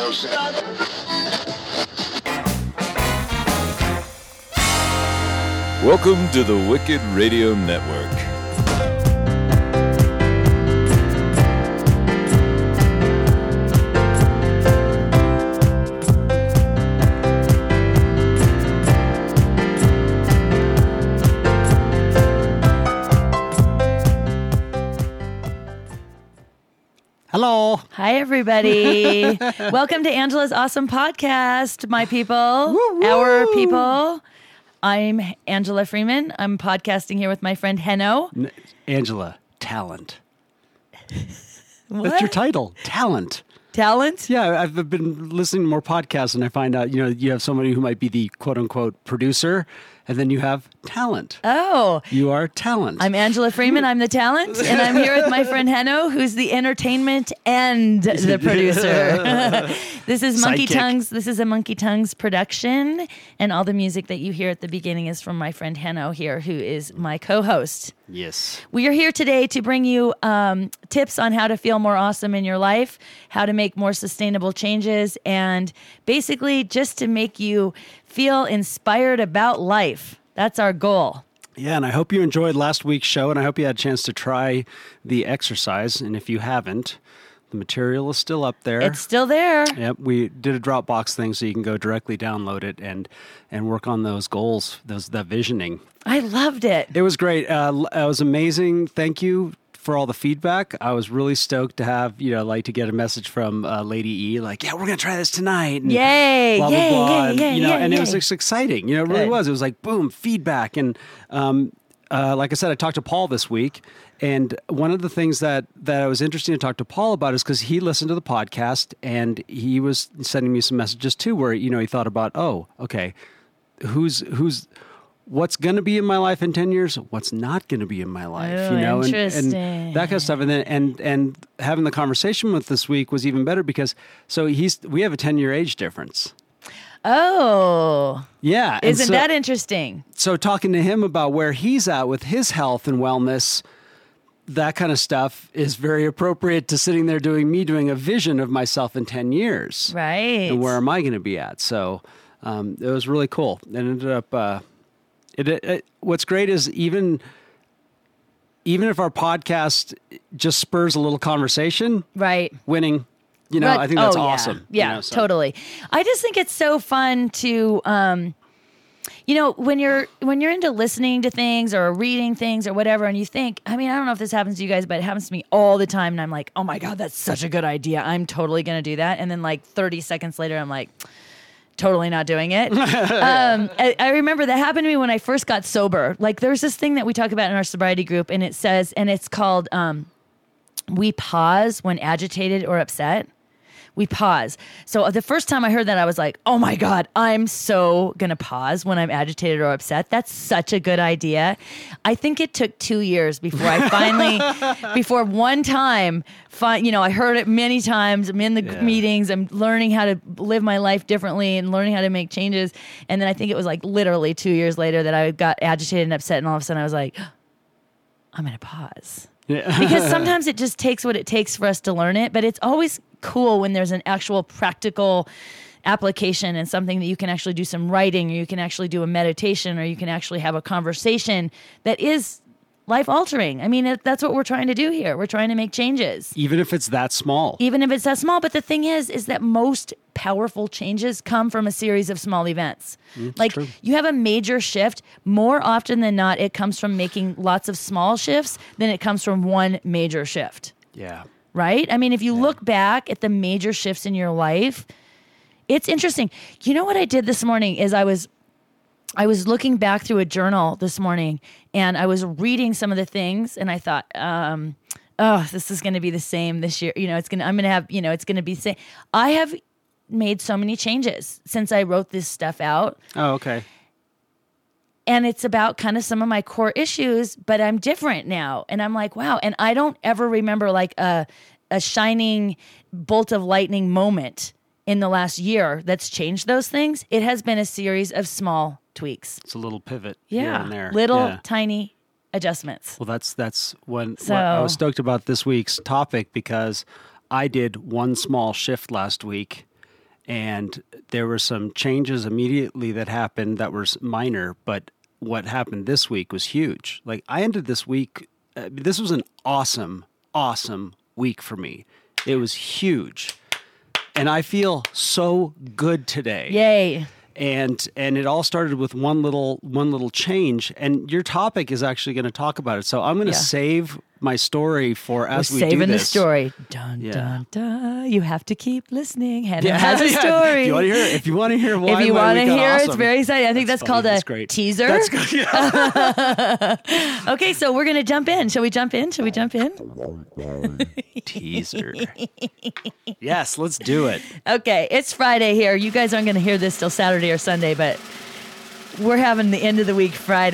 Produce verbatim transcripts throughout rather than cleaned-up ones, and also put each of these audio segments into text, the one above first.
Welcome to the Wicked Radio Network. Hello. Hi, everybody. Welcome to Angela's Awesome Podcast, my people, Woo, woo. our people. I'm Angela Freeman. I'm podcasting here with my friend Henno. N- Angela, talent. What? That's your title, talent. Talent? Yeah, I've been listening to more podcasts and I find out, you know, you have somebody who might be the quote unquote producer and then you have talent. Oh. You are talent. I'm Angela Freeman. I'm the talent. And I'm here with my friend Henno, who's the entertainment and the producer. This is Monkey Sidekick. Tongues. This is a Monkey Tongues production. And all the music that you hear at the beginning is from my friend Henno here, who is my co-host. Yes. We are here today to bring you um, tips on how to feel more awesome in your life, how to make more sustainable changes, and basically just to make you feel inspired about life. That's our goal. Yeah, and I hope you enjoyed last week's show and I hope you had a chance to try the exercise. And if you haven't, the material is still up there. It's still there. Yep, we did a Dropbox thing so you can go directly download it and and work on those goals, those that visioning. I loved it. It was great. Uh, it was amazing. Thank you for all the feedback. I was really stoked to have, you know, like to get a message from uh, Lady E, like, yeah, we're going to try this tonight. And Yay, blah, blah, yay, blah. yay, and, yay, you know, yay, and it was yay. just exciting. You know, it really Good. was. It was like, boom, feedback. And um, uh, like I said, I talked to Paul this week. And one of the things that, that I was interested to talk to Paul about is because he listened to the podcast and he was sending me some messages too, where, you know, he thought about, oh, okay, who's, who's, what's going to be in my life in ten years, what's not going to be in my life, Oh, you know, and, interesting. and that kind of stuff. And then, and, and having the conversation with this week was even better because, so he's, we have a ten year age difference. Oh. Yeah. and Isn't so, that interesting? So talking to him about where he's at with his health and wellness, that kind of stuff is very appropriate to sitting there doing me doing a vision of myself in ten years. Right. And where am I going to be at? So um, it was really cool. It ended up, uh, it, it, it, what's great is even, even if our podcast just spurs a little conversation, Right. winning, you know, Right. I think that's Oh, yeah. awesome. Yeah, you know, so. totally. I just think it's so fun to, um, you know, when you're when you're into listening to things or reading things or whatever, and you think, I mean, I don't know if this happens to you guys, but it happens to me all the time, and I'm like, oh my God, that's such a good idea. I'm totally going to do that. And then like thirty seconds later, I'm like, totally not doing it. um, I, I remember that happened to me when I first got sober. Like there's this thing that we talk about in our sobriety group, and it says, and it's called, um, we pause when agitated or upset. We pause. So the first time I heard that, I was like, oh my God, I'm so going to pause when I'm agitated or upset. That's such a good idea. I think it took two years before I finally, before one time, fi- you know, I heard it many times. I'm in the Yeah. meetings. I'm learning how to live my life differently and learning how to make changes. And then I think it was like literally two years later that I got agitated and upset. And all of a sudden I was like, I'm going to pause. Yeah. Because sometimes it just takes what it takes for us to learn it, but it's always cool when there's an actual practical application and something that you can actually do some writing, or you can actually do a meditation, or you can actually have a conversation that is life altering. I mean, it, that's what we're trying to do here. We're trying to make changes, Even if it's that small. even if it's that small. But the thing is, is that most powerful changes come from a series of small events. Like true. you have a major shift, more often than not, it comes from making lots of small shifts than it comes from one major shift. Yeah. Right? I mean, if you look back at the major shifts in your life, it's interesting. You know what I did this morning is I was I was looking back through a journal this morning, and I was reading some of the things, and I thought, um, oh, this is going to be the same this year. You know, it's going to, I'm going to have, you know, it's going to be the same. I have made so many changes since I wrote this stuff out. Oh, okay. And it's about kind of some of my core issues, but I'm different now. And I'm like, wow. And I don't ever remember like a, a shining bolt of lightning moment in the last year that's changed those things. It has been a series of small tweaks. It's a little pivot Yeah. here and there. Little Yeah. tiny adjustments. Well, that's that's when So- what I was stoked about this week's topic because I did one small shift last week, and there were some changes immediately that happened that were minor, but what happened this week was huge. Like I ended this week, uh, this was an awesome, awesome week for me. It was huge. And I feel so good today. Yay. And and it all started with one little one little change. And your topic is actually going to talk about it. So I'm going to Yeah. save my story for as We're we do saving this. the story. Dun, Yeah. dun, dun. You have to keep listening. Hannah Yeah, has a yeah. story. If you want to hear, if you want to hear why If you my want to week got hear, awesome, it's very exciting. I think that's, funny. called That's a great. teaser. That's good. Yeah. Okay, so we're going to jump in. Shall we jump in? Shall we jump in? Teaser. Yes, let's do it. Okay, it's Friday here. You guys aren't going to hear this till Saturday or Sunday, but we're having the end of the week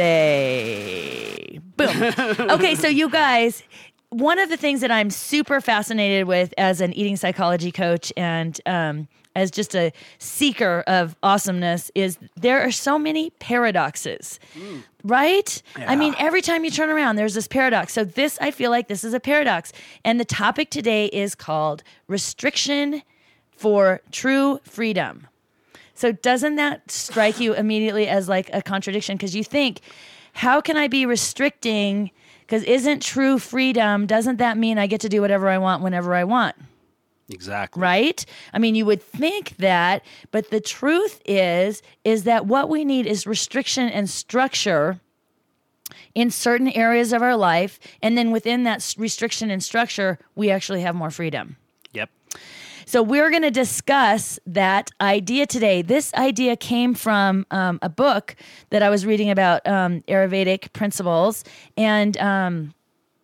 Friday. Boom. Okay, so you guys, one of the things that I'm super fascinated with as an eating psychology coach and um, as just a seeker of awesomeness is there are so many paradoxes, mm. right? Yeah. I mean, every time you turn around, there's this paradox. So this, I feel like this is a paradox. And the topic today is called restriction for true freedom. So doesn't that strike you immediately as like a contradiction? Because you think, how can I be restricting? Because isn't true freedom, doesn't that mean I get to do whatever I want whenever I want? Exactly. Right? I mean, you would think that, but the truth is, is that what we need is restriction and structure in certain areas of our life. And then within that s- restriction and structure, we actually have more freedom. Yep. So we're going to discuss that idea today. This idea came from um, a book that I was reading about um, Ayurvedic principles. And um,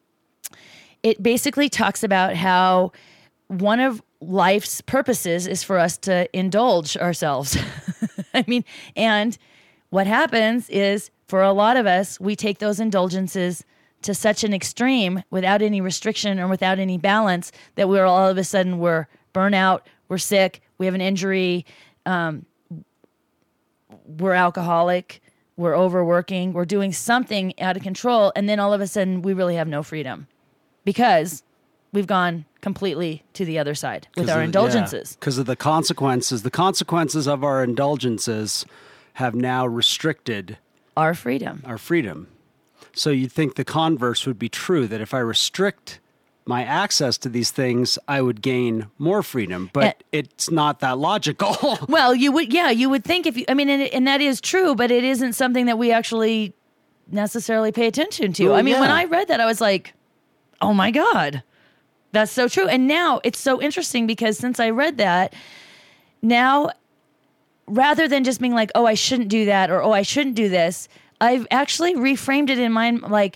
it basically talks about how one of life's purposes is for us to indulge ourselves. I mean, and what happens is for a lot of us, we take those indulgences to such an extreme without any restriction or without any balance that we're all of a sudden we're burnout, we're sick, we have an injury, um, we're alcoholic, we're overworking, we're doing something out of control, and then all of a sudden we really have no freedom because we've gone completely to the other side with our indulgences. Because of the consequences. The consequences of our indulgences have now restricted Our freedom. our freedom. So you'd think the converse would be true, that if I restrict my access to these things, I would gain more freedom. But Uh, it's not that logical. Well, you would, yeah, you would think if you, I mean, and, and that is true, but it isn't something that we actually necessarily pay attention to. Well, I mean, when yeah. I read that, I was like, oh my God, that's so true. And now it's so interesting because since I read that, now rather than just being like, oh, I shouldn't do that or oh, I shouldn't do this, I've actually reframed it in mind like,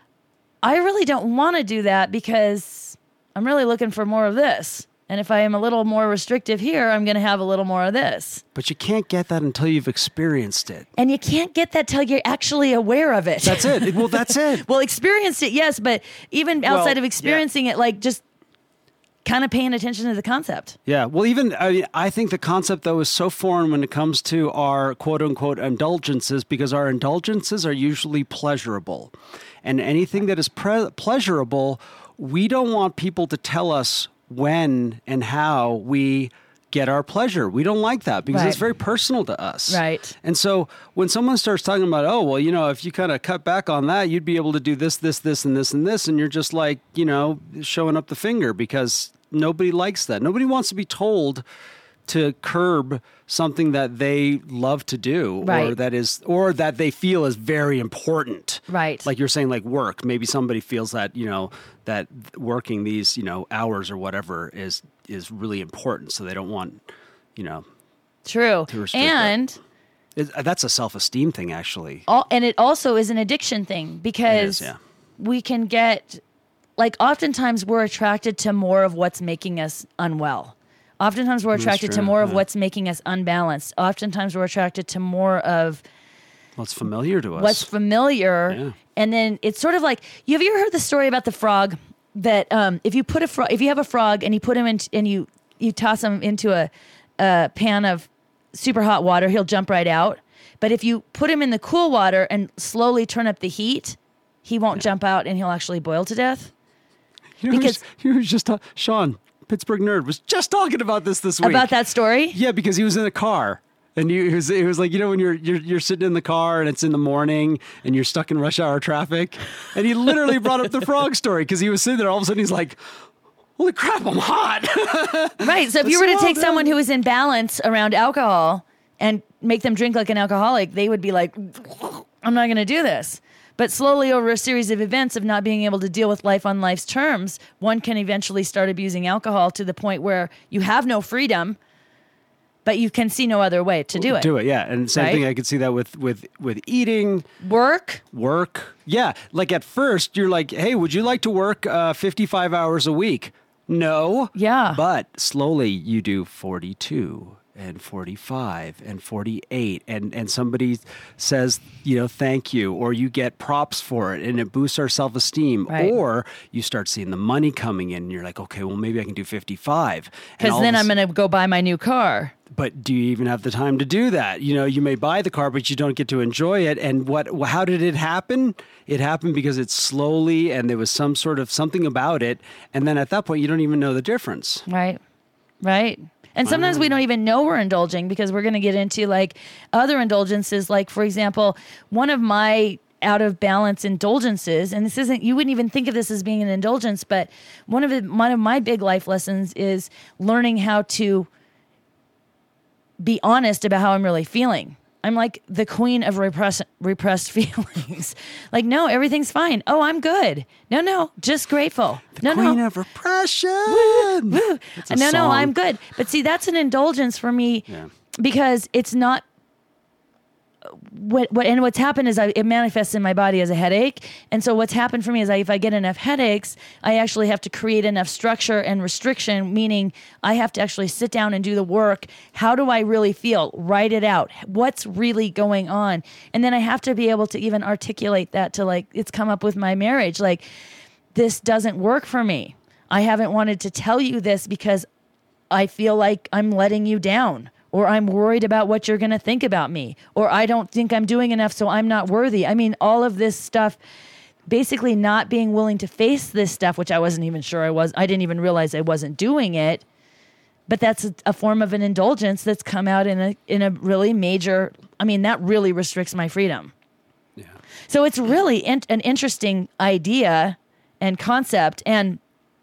I really don't want to do that because I'm really looking for more of this. And if I am a little more restrictive here, I'm going to have a little more of this. But you can't get that until you've experienced it. And you can't get that till you're actually aware of it. That's it. Well, that's it. Well, experienced it, yes, but even outside Well, of experiencing it, like just kind of paying attention to the concept. Yeah. Well, even I, mean, I think the concept, though, is so foreign when it comes to our quote unquote indulgences, because our indulgences are usually pleasurable. And anything that is pre- pleasurable, we don't want people to tell us when and how we get our pleasure. We don't like that because Right. it's very personal to us. Right. And so when someone starts talking about, oh, well, you know, if you kind of cut back on that, you'd be able to do this, this, this, and this, and this. And you're just like, you know, showing up the finger because nobody likes that. Nobody wants to be told to curb something that they love to do or Right. that is, or that they feel is very important. Right. Like you're saying, like work. Maybe somebody feels that, you know, that working these, you know, hours or whatever is, is really important. So they don't want, you know, True. restrict that. And it, that's a self-esteem thing, actually. all, and it also is an addiction thing because yeah. we can get, like, oftentimes we're attracted to more of what's making us unwell. Oftentimes we're attracted to true, more of yeah. what's making us unbalanced. Oftentimes we're attracted to more of What's familiar to us. what's familiar. Yeah. And then it's sort of like, you have you ever heard the story about the frog that um, if you put a frog, if you have a frog and you put him in and you, you toss him into a, a pan of super hot water, he'll jump right out. But if you put him in the cool water and slowly turn up the heat, he won't jump out and he'll actually boil to death. You know, because- he was just, uh, Sean, Pittsburgh Nerd, was just talking about this this week. About that story? Yeah, because he was in a car. And he, he, was, he was like, you know, when you're, you're you're sitting in the car and it's in the morning and you're stuck in rush hour traffic. And he literally brought up the frog story because he was sitting there. All of a sudden, he's like, holy crap, I'm hot. Right. So if you were to take someone who is in balance around alcohol and make them drink like an alcoholic, they would be like, I'm not going to do this. But slowly over a series of events of not being able to deal with life on life's terms, one can eventually start abusing alcohol to the point where you have no freedom, but you can see no other way to do it. Do it, yeah. And same Right? thing, I could see that with, with, with eating. Work. Work. Yeah. Like at first, you're like, hey, would you like to work uh, fifty-five hours a week? No. Yeah. But slowly you do forty-two and forty-five and forty-eight. And, and somebody says, you know, thank you. Or you get props for it and it boosts our self-esteem. Right. Or you start seeing the money coming in and you're like, okay, well, maybe I can do fifty-five. Because then I'm going to go buy my new car. But do you even have the time to do that? You know, you may buy the car, but you don't get to enjoy it. And what? How did it happen? It happened because it's slowly, and there was some sort of something about it. And then at that point, you don't even know the difference. Right. Right. And sometimes we don't even know we're indulging because we're going to get into like other indulgences. Like, for example, one of my out of balance indulgences, and this isn't, you wouldn't even think of this as being an indulgence, but one of the, one of my big life lessons is learning how to be honest about how I'm really feeling. I'm like the queen of repress, repressed feelings. Like, no, everything's fine. Oh, I'm good. No, no, just grateful. The no, queen no. of repression. Woo, woo. It's a No, no, song. I'm good. But see, that's an indulgence for me Yeah. because it's not what, what, and what's happened is I, it manifests in my body as a headache. And so what's happened for me is I, if I get enough headaches, I actually have to create enough structure and restriction, meaning I have to actually sit down and do the work. How do I really feel? Write it out. What's really going on? And then I have to be able to even articulate that to like, it's come up with my marriage. Like, this doesn't work for me. I haven't wanted to tell you this because I feel like I'm letting you down. Or I'm worried about what you're going to think about me. Or I don't think I'm doing enough, so I'm not worthy. I mean, all of this stuff, basically not being willing to face this stuff, which I wasn't even sure I was. I didn't even realize I wasn't doing it. But that's a, a form of an indulgence that's come out in a in a really major, I mean, that really restricts my freedom. Yeah. So it's really in, an interesting idea and concept. And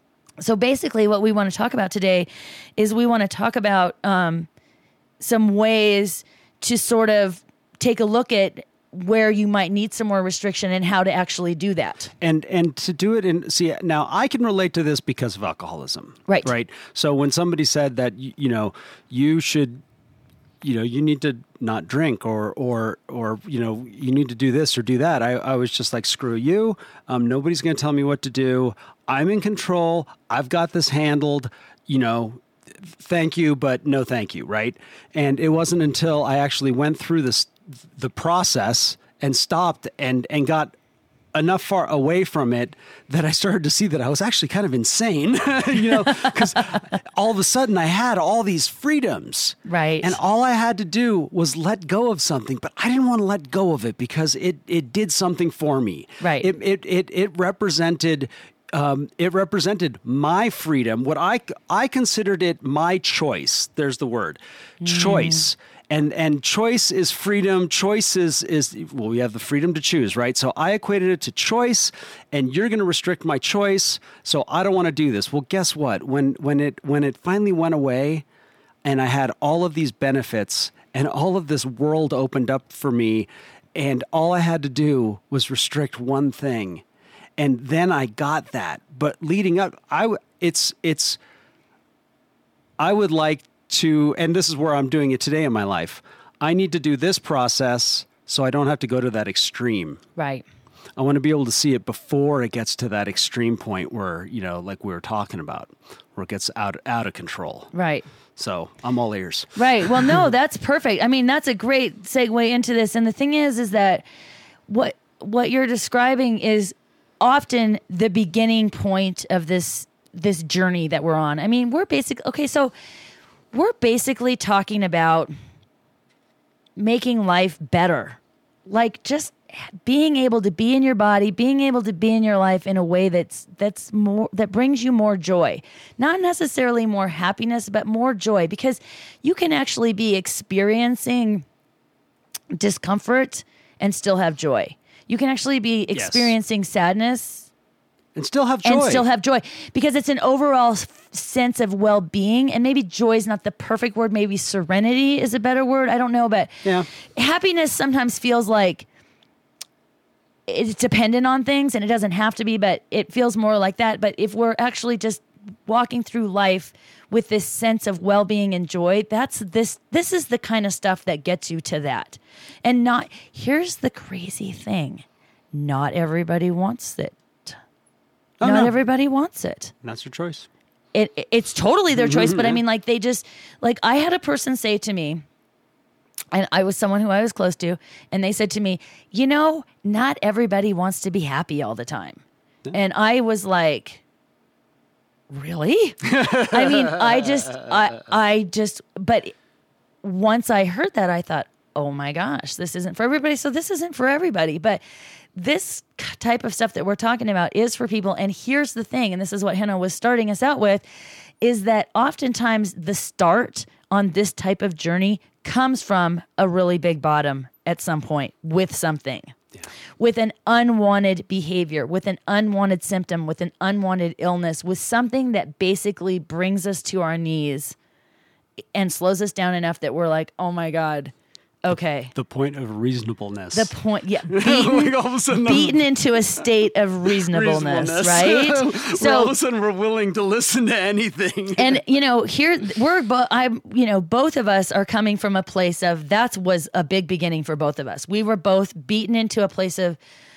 so basically what we want to talk about today is we want to talk about um, some ways to sort of take a look at where you might need some more restriction and how to actually do that. And and to do it in, see, now I can relate to this because of alcoholism. Right. Right. So when somebody said that, you, you know, you should, you know, you need to not drink or, or, or, you know, you need to do this or do that. I, I was just like, screw you. Um, nobody's going to tell me what to do. I'm in control. I've got this handled, you know, thank you, but no thank you, right? And it wasn't until I actually went through this the process and stopped and and got enough far away from it that I started to see that I was actually kind of insane, you know, because all of a sudden I had all these freedoms. Right. And all I had to do was let go of something, but I didn't want to let go of it because it it did something for me. Right. It it it, it represented Um, it represented my freedom. What I I considered it my choice. There's the word, choice, and and choice is freedom. Choice is is well, we have the freedom to choose, right? So I equated it to choice, and you're going to restrict my choice. So I don't want to do this. Well, guess what? When when it when it finally went away, and I had all of these benefits, and all of this world opened up for me, and all I had to do was restrict one thing. And then I got that, but leading up, I w- it's it's. I would like to, and this is where I'm doing it today in my life. I need to do this process so I don't have to go to that extreme. Right. I want to be able to see it before it gets to that extreme point where, you know, like we were talking about, where it gets out out of control. Right. So I'm all ears. Right. Well, no, that's perfect. I mean, that's a great segue into this. And the thing is, is that what what you're describing is often the beginning point of this this journey that we're on. I mean, we're basically, okay, so we're basically talking about making life better. Like just being able to be in your body, being able to be in your life in a way that's that's more that brings you more joy. Not necessarily more happiness, but more joy, because you can actually be experiencing discomfort and still have joy. You can actually be experiencing yes. sadness and still have joy. And still have joy, because it's an overall f- sense of well-being. And maybe joy is not the perfect word. Maybe serenity is a better word. I don't know, but yeah. happiness sometimes feels like it's dependent on things, and it doesn't have to be, but it feels more like that. But if we're actually just walking through life with this sense of well-being and joy, that's this, this is the kind of stuff that gets you to that. And not, here's the crazy thing. Not everybody wants it. Oh, not no. everybody wants it. And that's your choice. It, it it's totally their choice, but yeah. I mean, like, they just, like, I had a person say to me, and I was someone who I was close to, and they said to me, you know, not everybody wants to be happy all the time. Yeah. And I was like, really? I mean, I just, I, I just, but once I heard that, I thought, oh my gosh, this isn't for everybody. So this isn't for everybody. But this type of stuff that we're talking about is for people. And here's the thing, and this is what Hannah was starting us out with, is that oftentimes the start on this type of journey comes from a really big bottom at some point with something, yeah. with an unwanted behavior, with an unwanted symptom, with an unwanted illness, with something that basically brings us to our knees and slows us down enough that we're like, oh my God, okay. The point of reasonableness. The point, yeah. Beaten, all of a sudden beaten into a state of reasonableness, reasonableness. right? So all of a sudden we're willing to listen to anything. And, you know, here we're, bo- I, you know, both of us are coming from a place of, that was a big beginning for both of us. We were both beaten into a place of,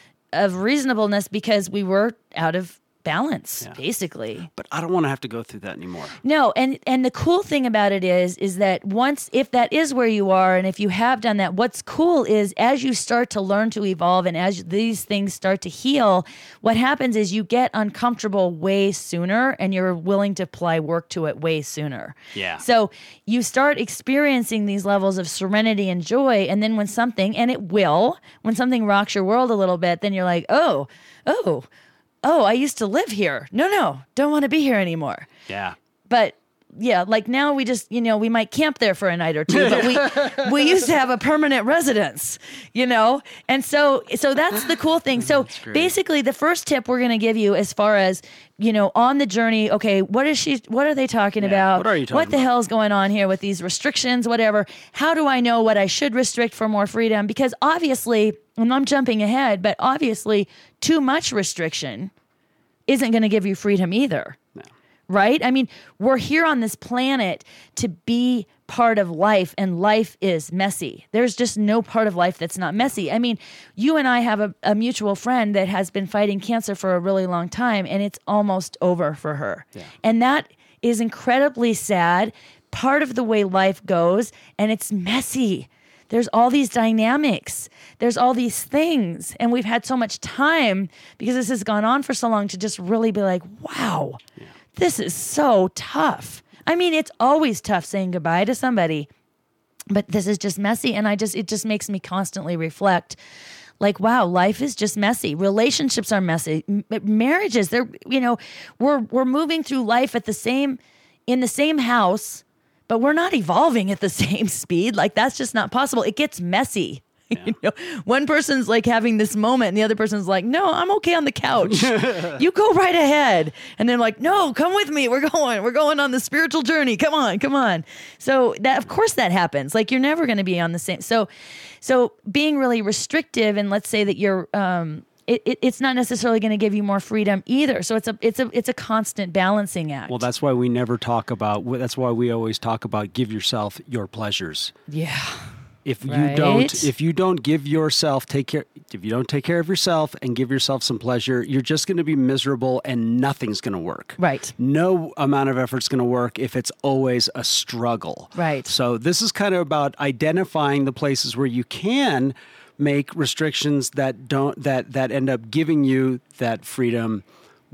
of reasonableness because we were out of balance, yeah. basically. But I don't want to have to go through that anymore. No, and and the cool thing about it is, is that once, if that is where you are, and if you have done that, what's cool is as you start to learn to evolve and as these things start to heal, what happens is you get uncomfortable way sooner and you're willing to apply work to it way sooner. Yeah. So you start experiencing these levels of serenity and joy, and then when something, and it will, when something rocks your world a little bit, then you're like, oh, oh, oh, I used to live here. No, no, don't want to be here anymore. Yeah. But yeah, like now we just, you know, we might camp there for a night or two, but we we used to have a permanent residence, you know? And so so that's the cool thing. So basically the first tip we're going to give you as far as, you know, on the journey, okay, what is she what are they talking yeah, about? What are you talking What the about? hell's going on here with these restrictions, whatever? How do I know what I should restrict for more freedom? Because obviously, and I'm jumping ahead, but obviously too much restriction isn't going to give you freedom either. No. Right? I mean, we're here on this planet to be part of life, and life is messy. There's just no part of life that's not messy. I mean, you and I have a, a mutual friend that has been fighting cancer for a really long time, and it's almost over for her. Yeah. And that is incredibly sad, part of the way life goes, and it's messy. There's all these dynamics. There's all these things. And we've had so much time because this has gone on for so long to just really be like, wow, yeah. this is so tough. I mean, it's always tough saying goodbye to somebody, but this is just messy. And I just, it just makes me constantly reflect like, wow, life is just messy. Relationships are messy. M- marriages, they're, you know, we're, we're moving through life at the same, in the same house, but we're not evolving at the same speed. Like, that's just not possible. It gets messy. Yeah. You know, one person's like having this moment and the other person's like, no, I'm okay on the couch. You go right ahead. And they're like, no, come with me. We're going, we're going on the spiritual journey. Come on, come on. So that, of course that happens. Like, you're never going to be on the same. So, so being really restrictive, and let's say that you're, um, It, it, it's not necessarily going to give you more freedom either. So it's a it's a it's a constant balancing act. Well, that's why we never talk about. That's why we always talk about give yourself your pleasures. Yeah. If you right? don't, if you don't give yourself take care, if you don't take care of yourself and give yourself some pleasure, you're just going to be miserable and nothing's going to work. Right. No amount of effort's going to work if it's always a struggle. Right. So this is kind of about identifying the places where you can make restrictions that don't that that end up giving you that freedom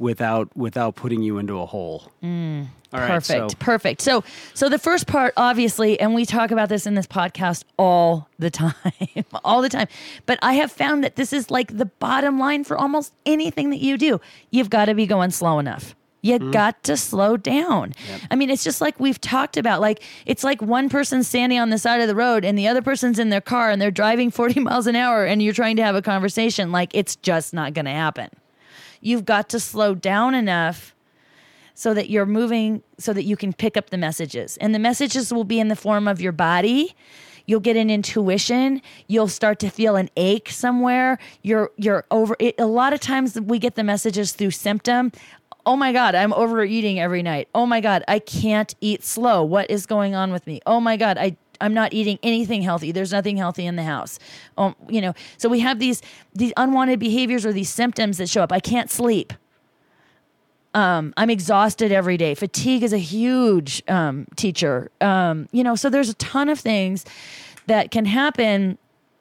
without without putting you into a hole. Mm, All right, perfect, so- perfect. So, so the first part, obviously, and we talk about this in this podcast all the time, all the time. But I have found that this is like the bottom line for almost anything that you do. You've got to be going slow enough. You mm. got to slow down. Yep. I mean, it's just like we've talked about. Like, it's like one person standing on the side of the road and the other person's in their car and they're driving forty miles an hour and you're trying to have a conversation. Like, it's just not going to happen. You've got to slow down enough so that you're moving, so that you can pick up the messages. And the messages will be in the form of your body. You'll get an intuition. You'll start to feel an ache somewhere. You're you're over it. A lot of times we get the messages through symptom. Oh my God, I'm overeating every night. Oh my God, I can't eat slow. What is going on with me? Oh my God, I I'm not eating anything healthy. There's nothing healthy in the house. Um, you know, so we have these these unwanted behaviors or these symptoms that show up. I can't sleep. Um, I'm exhausted every day. Fatigue is a huge um, teacher. Um, you know, so there's a ton of things that can happen.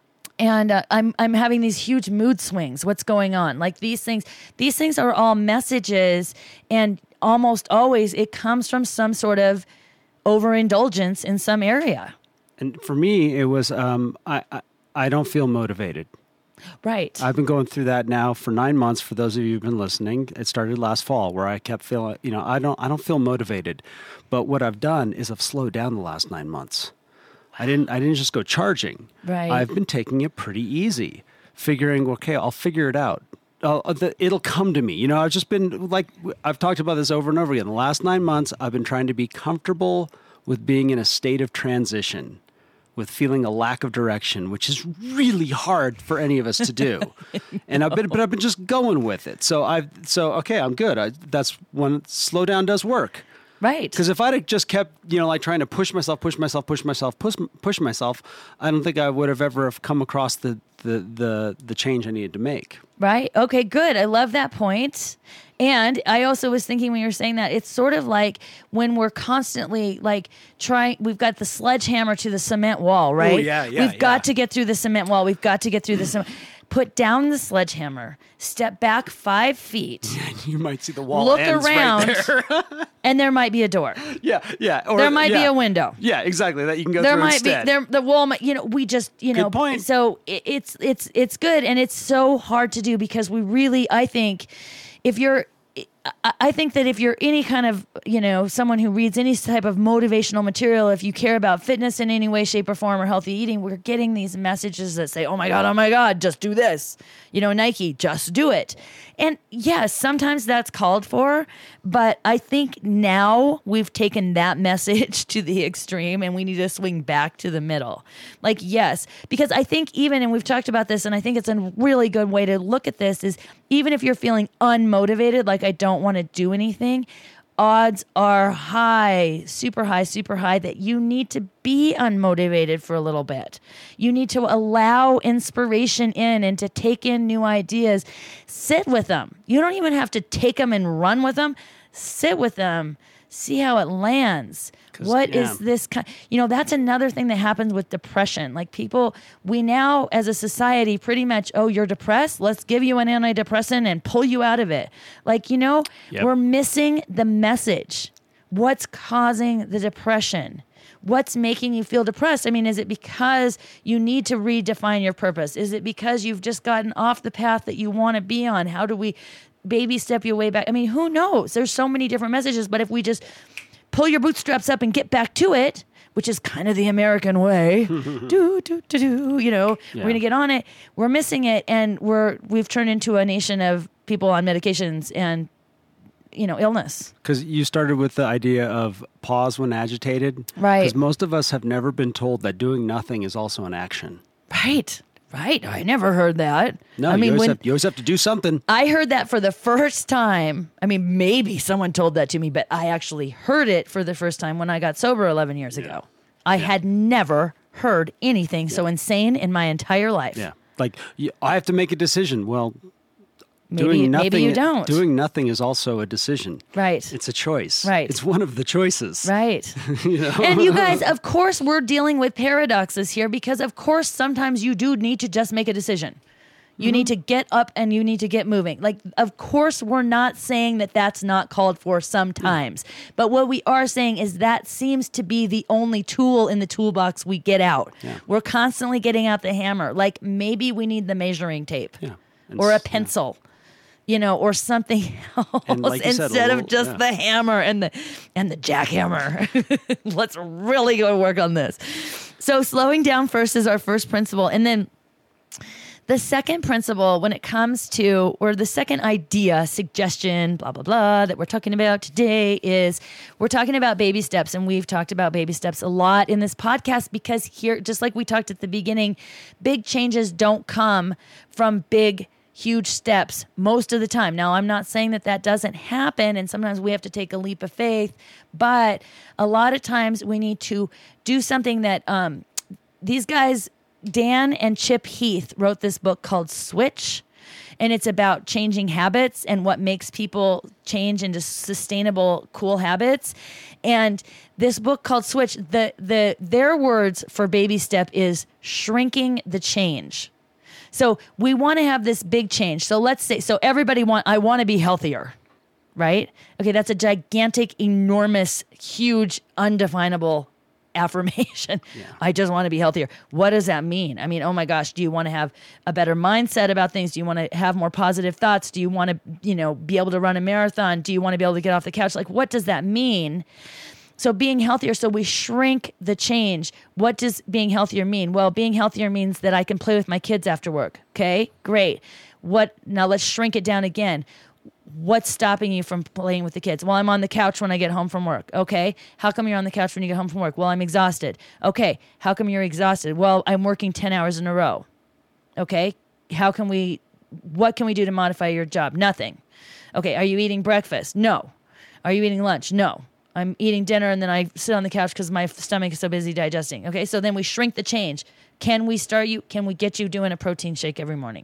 And uh, I'm I'm having these huge mood swings. What's going on? Like these things, these things are all messages, and almost always it comes from some sort of overindulgence in some area. And for me, it was um, I, I I don't feel motivated. Right. I've been going through that now for nine months. For those of you who've been listening, it started last fall, where I kept feeling, you know, I don't I don't feel motivated. But what I've done is I've slowed down the last nine months. I didn't. I didn't just go charging. Right. I've been taking it pretty easy, figuring, okay, I'll figure it out. Uh, the, it'll come to me. You know, I've just been like I've talked about this over and over again. The last nine months, I've been trying to be comfortable with being in a state of transition, with feeling a lack of direction, which is really hard for any of us to do. And I've been, but I've been just going with it. So I've, so okay, I'm good. I, that's when slow down does work. Right. Because if I'd have just kept, you know, like trying to push myself, push myself, push myself, push, push myself, I don't think I would have ever have come across the, the, the, the change I needed to make. Right. Okay, good. I love that point. And I also was thinking when you were saying that, it's sort of like when we're constantly like trying, we've got the sledgehammer to the cement wall, right? Oh, yeah, yeah, We've yeah. got to get through the cement wall. We've got to get through the cement. Put down the sledgehammer, step back five feet. You might see the wall Look ends around, right there. and there might be a door. Yeah, yeah. Or, There might yeah. be a window. Yeah, exactly. That you can go There through might instead. be there. The wall might, you know, we just, you know. Good point. So it, it's it's it's good, and it's so hard to do because we really, I think, if you're. I- I think that if you're any kind of, you know, someone who reads any type of motivational material, if you care about fitness in any way, shape, or form, or healthy eating, we're getting these messages that say, oh my God, oh my God, just do this. You know, Nike, just do it. And yes, sometimes that's called for, but I think now we've taken that message to the extreme and we need to swing back to the middle. Like, yes, because I think even, and we've talked about this, and I think it's a really good way to look at this is even if you're feeling unmotivated, like I don't want to do anything, odds are high, super high, super high that you need to be unmotivated for a little bit. You need to allow inspiration in and to take in new ideas. Sit with them. You don't even have to take them and run with them. Sit with them. See how it lands. What yeah. is this kind? You know, that's another thing that happens with depression. Like people, we now as a society pretty much, oh, you're depressed? Let's give you an antidepressant and pull you out of it. Like, you know, Yep. we're missing the message. What's causing the depression? What's making you feel depressed? I mean, is it because you need to redefine your purpose? Is it because you've just gotten off the path that you want to be on? How do we baby step your way back? I mean, who knows? There's so many different messages, but if we just pull your bootstraps up and get back to it, which is kind of the American way, do, do, do, do, you know, Yeah. we're going to get on it. We're missing it. And we're, we've turned into a nation of people on medications and, you know, illness. Because you started with the idea of pause when agitated. Right. Because most of us have never been told that doing nothing is also an action. Right. Right. I never heard that. No, I mean, you, always when have, you always have to do something. I heard that for the first time, I mean, maybe someone told that to me, but I actually heard it for the first time when I got sober eleven years ago. I had never heard anything so insane in my entire life. Yeah. Like, you, I have to make a decision. Well, Maybe, doing nothing, maybe you don't. Doing nothing is also a decision. Right. It's a choice. Right. It's one of the choices. Right. You know? And you guys, of course, we're dealing with paradoxes here because, of course, sometimes you do need to just make a decision. You mm-hmm. need to get up and you need to get moving. Like, of course, we're not saying that that's not called for sometimes. Yeah. But what we are saying is that seems to be the only tool in the toolbox we get out. Yeah. We're constantly getting out the hammer. Like, maybe we need the measuring tape yeah. or a pencil. Yeah. You know, or something else like instead said, little, of just yeah. the hammer and the and the jackhammer. Let's really go work on this. So slowing down first is our first principle. And then the second principle when it comes to, or the second idea, suggestion, blah, blah, blah, that we're talking about today is we're talking about baby steps. And we've talked about baby steps a lot in this podcast because here, just like we talked at the beginning, big changes don't come from big huge steps most of the time. Now, I'm not saying that that doesn't happen, and sometimes we have to take a leap of faith, but a lot of times we need to do something that um, these guys, Dan and Chip Heath, wrote this book called Switch, and it's about changing habits and what makes people change into sustainable, cool habits. And this book called Switch, the the their words for baby step is shrinking the change. So we want to have this big change. So let's say, so everybody want, I want to be healthier, right? Okay, that's a gigantic, enormous, huge, undefinable affirmation. Yeah. I just want to be healthier. What does that mean? I mean, oh my gosh, do you want to have a better mindset about things? Do you want to have more positive thoughts? Do you want to, you know, be able to run a marathon? Do you want to be able to get off the couch? Like, what does that mean? So being healthier, so we shrink the change. What does being healthier mean? Well, being healthier means that I can play with my kids after work. Okay, great. What, now let's shrink it down again. What's stopping you from playing with the kids? Well, I'm on the couch when I get home from work. Okay, how come you're on the couch when you get home from work? Well, I'm exhausted. Okay, how come you're exhausted? Well, I'm working ten hours in a row. Okay, how can we, what can we do to modify your job? Nothing. Okay, are you eating breakfast? No. Are you eating lunch? No. I'm eating dinner and then I sit on the couch because my stomach is so busy digesting. Okay, so then we shrink the change. Can we start you? Can we get you doing a protein shake every morning?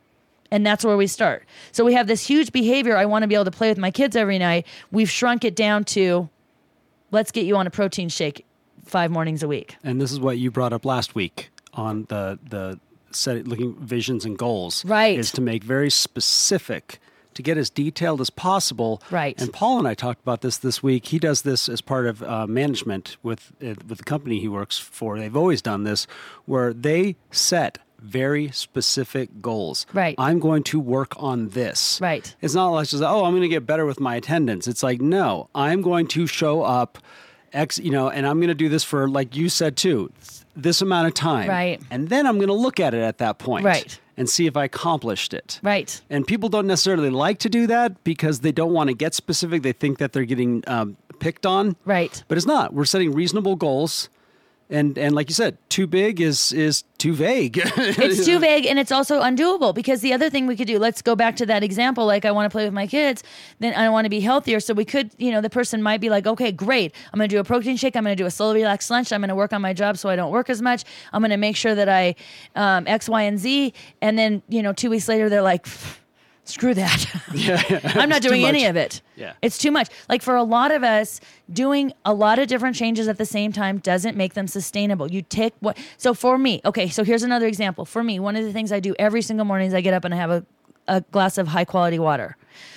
And that's where we start. So we have this huge behavior. I want to be able to play with my kids every night. We've shrunk it down to, let's get you on a protein shake five mornings a week. And this is what you brought up last week on the the set, looking visions and goals. Right. Is to make very specific, to get as detailed as possible. Right. And Paul and I talked about this this week. He does this as part of uh, management with uh, with the company he works for. They've always done this, where they set very specific goals. Right. I'm going to work on this. Right. It's not like just, oh, I'm going to get better with my attendance. It's like, no, I'm going to show up, X, you know, and I'm going to do this for, like you said too, this amount of time. Right. And then I'm going to look at it at that point. Right. And see if I accomplished it. Right. And people don't necessarily like to do that because they don't want to get specific. They think that they're getting um, picked on. Right. But it's not. We're setting reasonable goals. And and like you said, too big is is too vague. It's too vague, and it's also undoable, because the other thing we could do, let's go back to that example, like I want to play with my kids, then I want to be healthier. So we could, you know, the person might be like, okay, great. I'm going to do a protein shake. I'm going to do a slow, relaxed lunch. I'm going to work on my job so I don't work as much. I'm going to make sure that I um, X, Y, and Z. And then, you know, two weeks later, they're like, screw that. Yeah, yeah. I'm not doing any of it. Yeah. It's too much. Like, for a lot of us, doing a lot of different changes at the same time doesn't make them sustainable. You take what, so for me, okay, so here's another example. For me, one of the things I do every single morning is I get up and I have a, a glass of high quality water.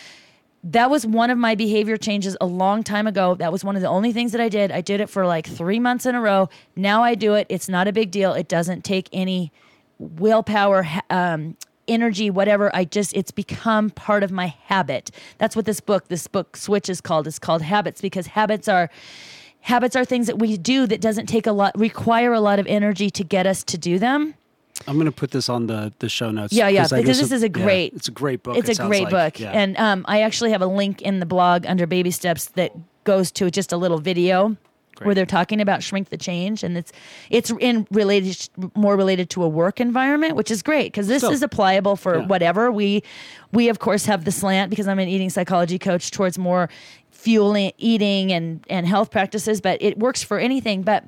That was one of my behavior changes a long time ago. That was one of the only things that I did. I did it for like three months in a row. Now I do it. It's not a big deal. It doesn't take any willpower, um, energy, whatever. I just, it's become part of my habit. That's what this book, this book Switch is called. It's called Habits, because habits are, habits are things that we do that doesn't take a lot, require a lot of energy to get us to do them. I'm going to put this on the, the show notes. Yeah, yeah, because this is a great, yeah, it's a great book. It's it a great like. book. Yeah. And um, I actually have a link in the blog under Baby Steps that goes to just a little video Great. Where they're talking about shrink the change, and it's it's in related more related to a work environment, which is great, because this so, is applicable for yeah. whatever. We we of course have the slant, because I'm an eating psychology coach, towards more fueling eating and and health practices, but it works for anything. But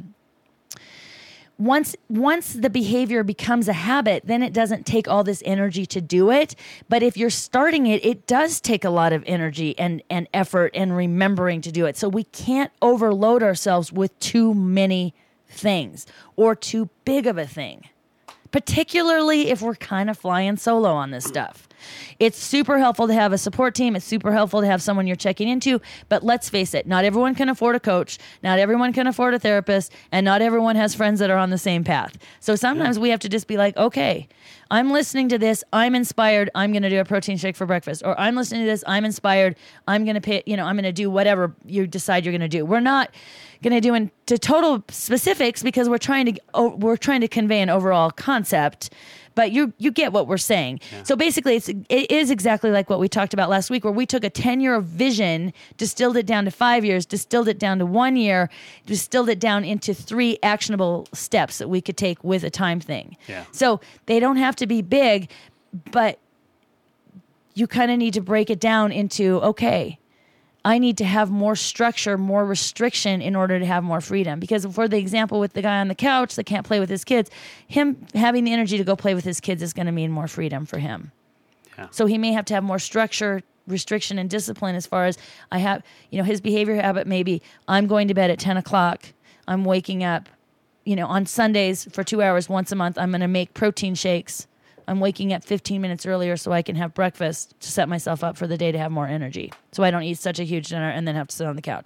Once once the behavior becomes a habit, then it doesn't take all this energy to do it. But if you're starting it, it does take a lot of energy and, and effort and remembering to do it. So we can't overload ourselves with too many things or too big of a thing, particularly if we're kind of flying solo on this stuff. It's super helpful to have a support team. It's super helpful to have someone you're checking into. But let's face it, not everyone can afford a coach. Not everyone can afford a therapist. And not everyone has friends that are on the same path. So sometimes we have to just be like, okay, I'm listening to this. I'm inspired. I'm going to do a protein shake for breakfast. Or I'm listening to this. I'm inspired. I'm going to pay, you know, I'm going to do whatever you decide you're going to do. We're not going to do into total specifics because we're trying to, oh, we're trying to convey an overall concept. But you you get what we're saying. Yeah. So basically, it's, it is exactly like what we talked about last week, where we took a ten-year vision, distilled it down to five years, distilled it down to one year, distilled it down into three actionable steps that we could take with a time thing. Yeah. So they don't have to be big, but you kind of need to break it down into, okay, I need to have more structure, more restriction in order to have more freedom. Because for the example with the guy on the couch that can't play with his kids, him having the energy to go play with his kids is going to mean more freedom for him. Yeah. So he may have to have more structure, restriction, and discipline as far as I have, you know, his behavior habit may be, I'm going to bed at ten o'clock. I'm waking up, you know, on Sundays for two hours once a month. I'm going to make protein shakes. I'm waking up fifteen minutes earlier so I can have breakfast to set myself up for the day to have more energy. So I don't eat such a huge dinner and then have to sit on the couch.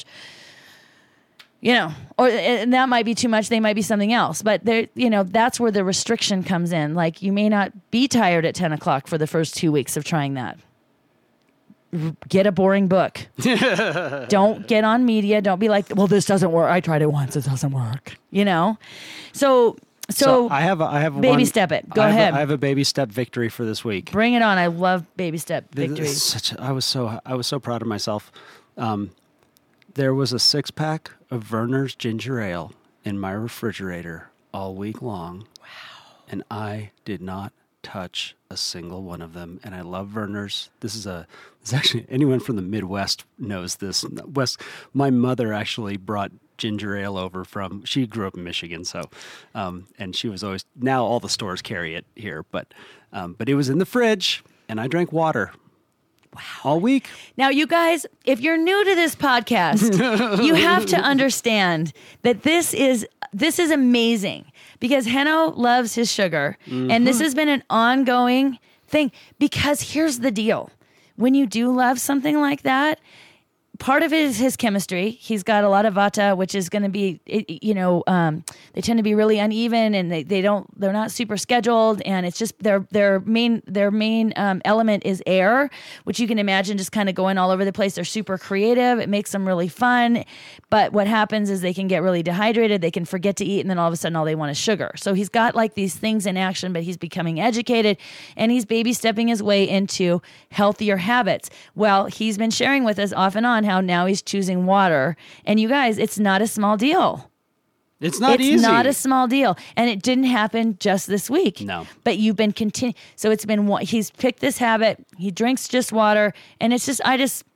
You know, or and that might be too much. They might be something else. But there, you know, that's where the restriction comes in. Like you may not be tired at ten o'clock for the first two weeks of trying that. Get a boring book. Don't get on media. Don't be like, well, this doesn't work. I tried it once. It doesn't work. You know? So... So, so I have a, I have baby one, step it. Go I ahead. A, I have a baby step victory for this week. Bring it on. I love baby step victories. Such a, I was so I was so proud of myself. Um, there was a six pack of Vernors ginger ale in my refrigerator all week long. Wow! And I did not touch a single one of them. And I love Vernors. This is a. It's actually anyone from the Midwest knows this. West. My mother actually brought ginger ale over from, she grew up in Michigan, so, um, and she was always, now all the stores carry it here, but, um, but it was in the fridge, and I drank water. Wow. All week. Now, you guys, if you're new to this podcast, you have to understand that this is, this is amazing, because Heno loves his sugar, mm-hmm. and this has been an ongoing thing, because here's the deal. When you do love something like that, part of it is his chemistry. He's got a lot of vata, which is going to be, you know, um, they tend to be really uneven, and they, they don't, they're not super scheduled, and it's just their their main their main um, element is air, which you can imagine just kind of going all over the place. They're super creative. It makes them really fun, but what happens is they can get really dehydrated. They can forget to eat, and then all of a sudden all they want is sugar. So he's got like these things in action, but he's becoming educated, and he's baby stepping his way into healthier habits. Well, he's been sharing with us off and on how now he's choosing water. And you guys, it's not a small deal. It's not it's easy. It's not a small deal. And it didn't happen just this week. No. But you've been continuing. So it's been, he's picked this habit. He drinks just water. And it's just, I just,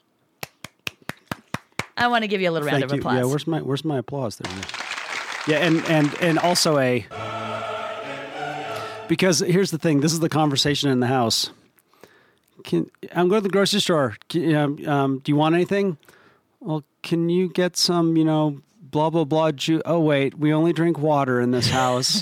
I want to give you a little Thank round of you. applause. Yeah, where's my, where's my applause there? Yeah, and, and, and also a, because here's the thing, this is the conversation in the house. Can, I'm going to the grocery store. Can, um, um, do you want anything? Well, can you get some, you know, blah, blah, blah juice? Oh, wait, we only drink water in this house.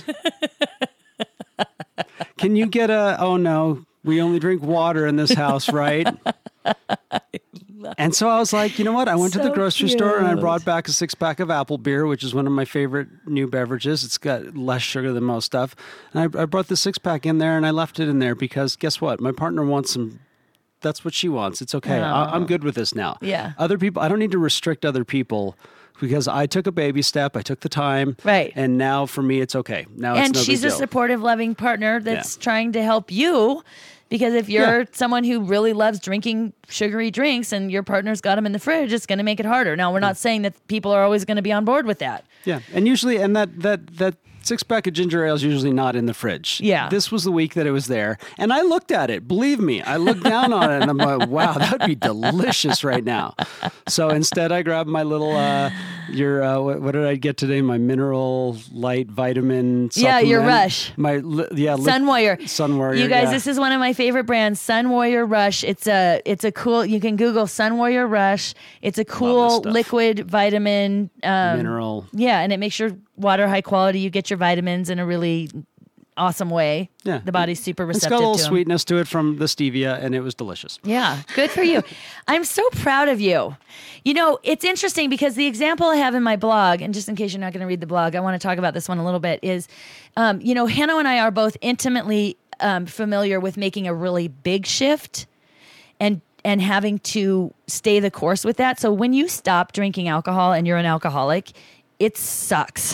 Can you get a, oh, no, we only drink water in this house, right? And so I was like, you know what? I went so to the grocery cute. store and I brought back a six pack of apple beer, which is one of my favorite new beverages. It's got less sugar than most stuff. And I, I brought the six pack in there and I left it in there because guess what? My partner wants some. That's what she wants. It's okay. I, I'm good with this now. Yeah. Other people, I don't need to restrict other people because I took a baby step. I took the time. Right. And now for me, it's okay. Now and it's no she's big a deal. supportive, loving partner that's Yeah. trying to help you. Because if you're Yeah. someone who really loves drinking sugary drinks and your partner's got them in the fridge, it's going to make it harder. Now, we're not saying that people are always going to be on board with that. Yeah. And usually, and that, that, that six pack of ginger ale is usually not in the fridge. Yeah. This was the week that it was there. And I looked at it. Believe me, I looked down on it and I'm like, wow, that would be delicious right now. So instead, I grabbed my little, uh, your, uh, what, what did I get today? My mineral light vitamin supplement. Yeah, your Rush. My, li- yeah. Li- Sun Warrior. Sun Warrior. You guys, yeah. this is one of my favorite brands, Sun Warrior Rush. It's a it's a cool, you can Google Sun Warrior Rush. It's a cool stuff. liquid vitamin. Um, Mineral. Yeah, and it makes your water high quality. You get your vitamins in a really awesome way. Yeah. The body's super It's receptive got a little to 'em. sweetness to it from the stevia, and it was delicious. Yeah, good for you. I'm so proud of you. You know, it's interesting because the example I have in my blog, and just in case you're not going to read the blog, I want to talk about this one a little bit, is, um, you know, Hanno and I are both intimately um, familiar with making a really big shift and and having to stay the course with that. So when you stop drinking alcohol and you're an alcoholic, it sucks.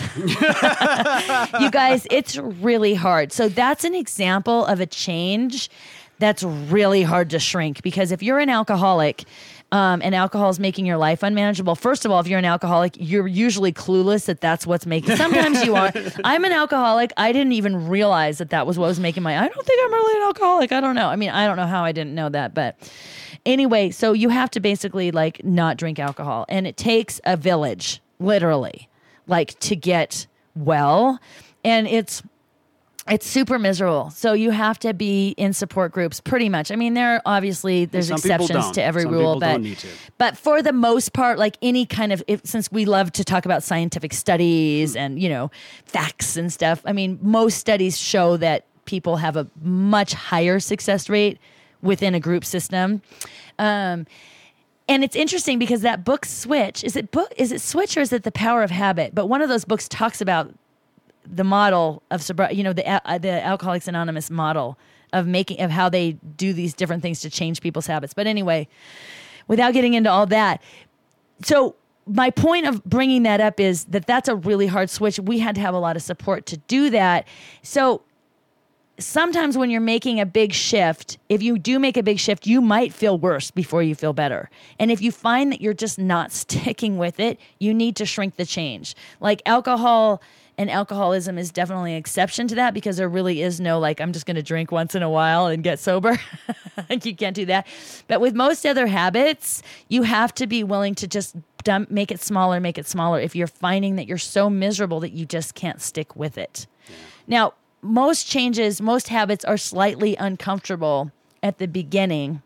You guys, it's really hard. So that's an example of a change that's really hard to shrink, because if you're an alcoholic um, and alcohol is making your life unmanageable, first of all, if you're an alcoholic, you're usually clueless that that's what's making, sometimes you are. I'm an alcoholic. I didn't even realize that that was what was making my, I don't think I'm really an alcoholic. I don't know. I mean, I don't know how I didn't know that, but anyway, so you have to basically like not drink alcohol, and it takes a village, literally, like to get well, and it's it's super miserable. So you have to be in support groups pretty much. I mean, there are obviously there's Some people exceptions don't. to every Some rule, people but don't need to. but for the most part, like any kind of, if, since we love to talk about scientific studies and, you know, facts and stuff, I mean, most studies show that people have a much higher success rate within a group system. Um, and it's interesting because that book Switch, is it book, is it Switch or is it The Power of Habit? But one of those books talks about the model of sobriety, you know, the uh, the Alcoholics Anonymous model of making, of how they do these different things to change people's habits. But anyway, without getting into all that, so my point of bringing that up is that that's a really hard switch. We had to have a lot of support to do that. So sometimes when you're making a big shift, if you do make a big shift, you might feel worse before you feel better. And if you find that you're just not sticking with it, you need to shrink the change. Like alcohol and alcoholism is definitely an exception to that, because there really is no, like, I'm just going to drink once in a while and get sober. Like, you can't do that. But with most other habits, you have to be willing to just dump, make it smaller, make it smaller if you're finding that you're so miserable that you just can't stick with it. Yeah. Now, most changes, most habits are slightly uncomfortable at the beginning,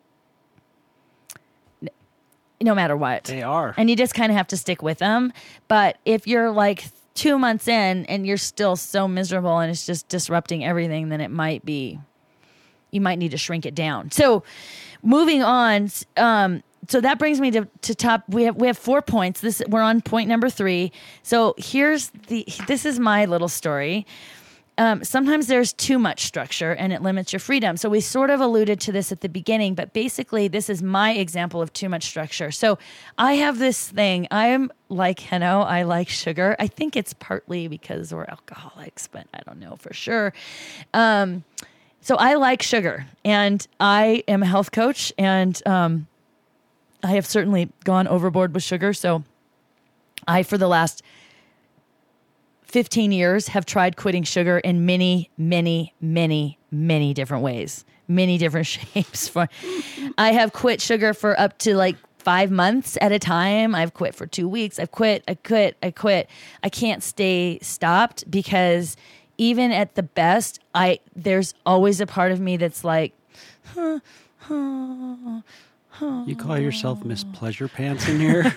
no matter what. They are. And you just kind of have to stick with them. But if you're like two months in and you're still so miserable and it's just disrupting everything, then it might be, you might need to shrink it down. So moving on, um, so that brings me to, to top. We have we have four points. This we're on point number three. So here's the, this is my little story. Um, sometimes there's too much structure and it limits your freedom. So we sort of alluded to this at the beginning, but basically this is my example of too much structure. So I have this thing. I am like Hanno. I like sugar. I think it's partly because we're alcoholics, but I don't know for sure. Um, so I like sugar, and I am a health coach, and um, I have certainly gone overboard with sugar. So I, for the last fifteen years, have tried quitting sugar in many, many, many, many different ways, many different shapes. For I have quit sugar for up to like five months at a time. I've quit for two weeks. I've quit, I quit, I quit. I can't stay stopped, because even at the best, I there's always a part of me that's like, huh, huh, huh. You call yourself Miss Pleasure Pants in here?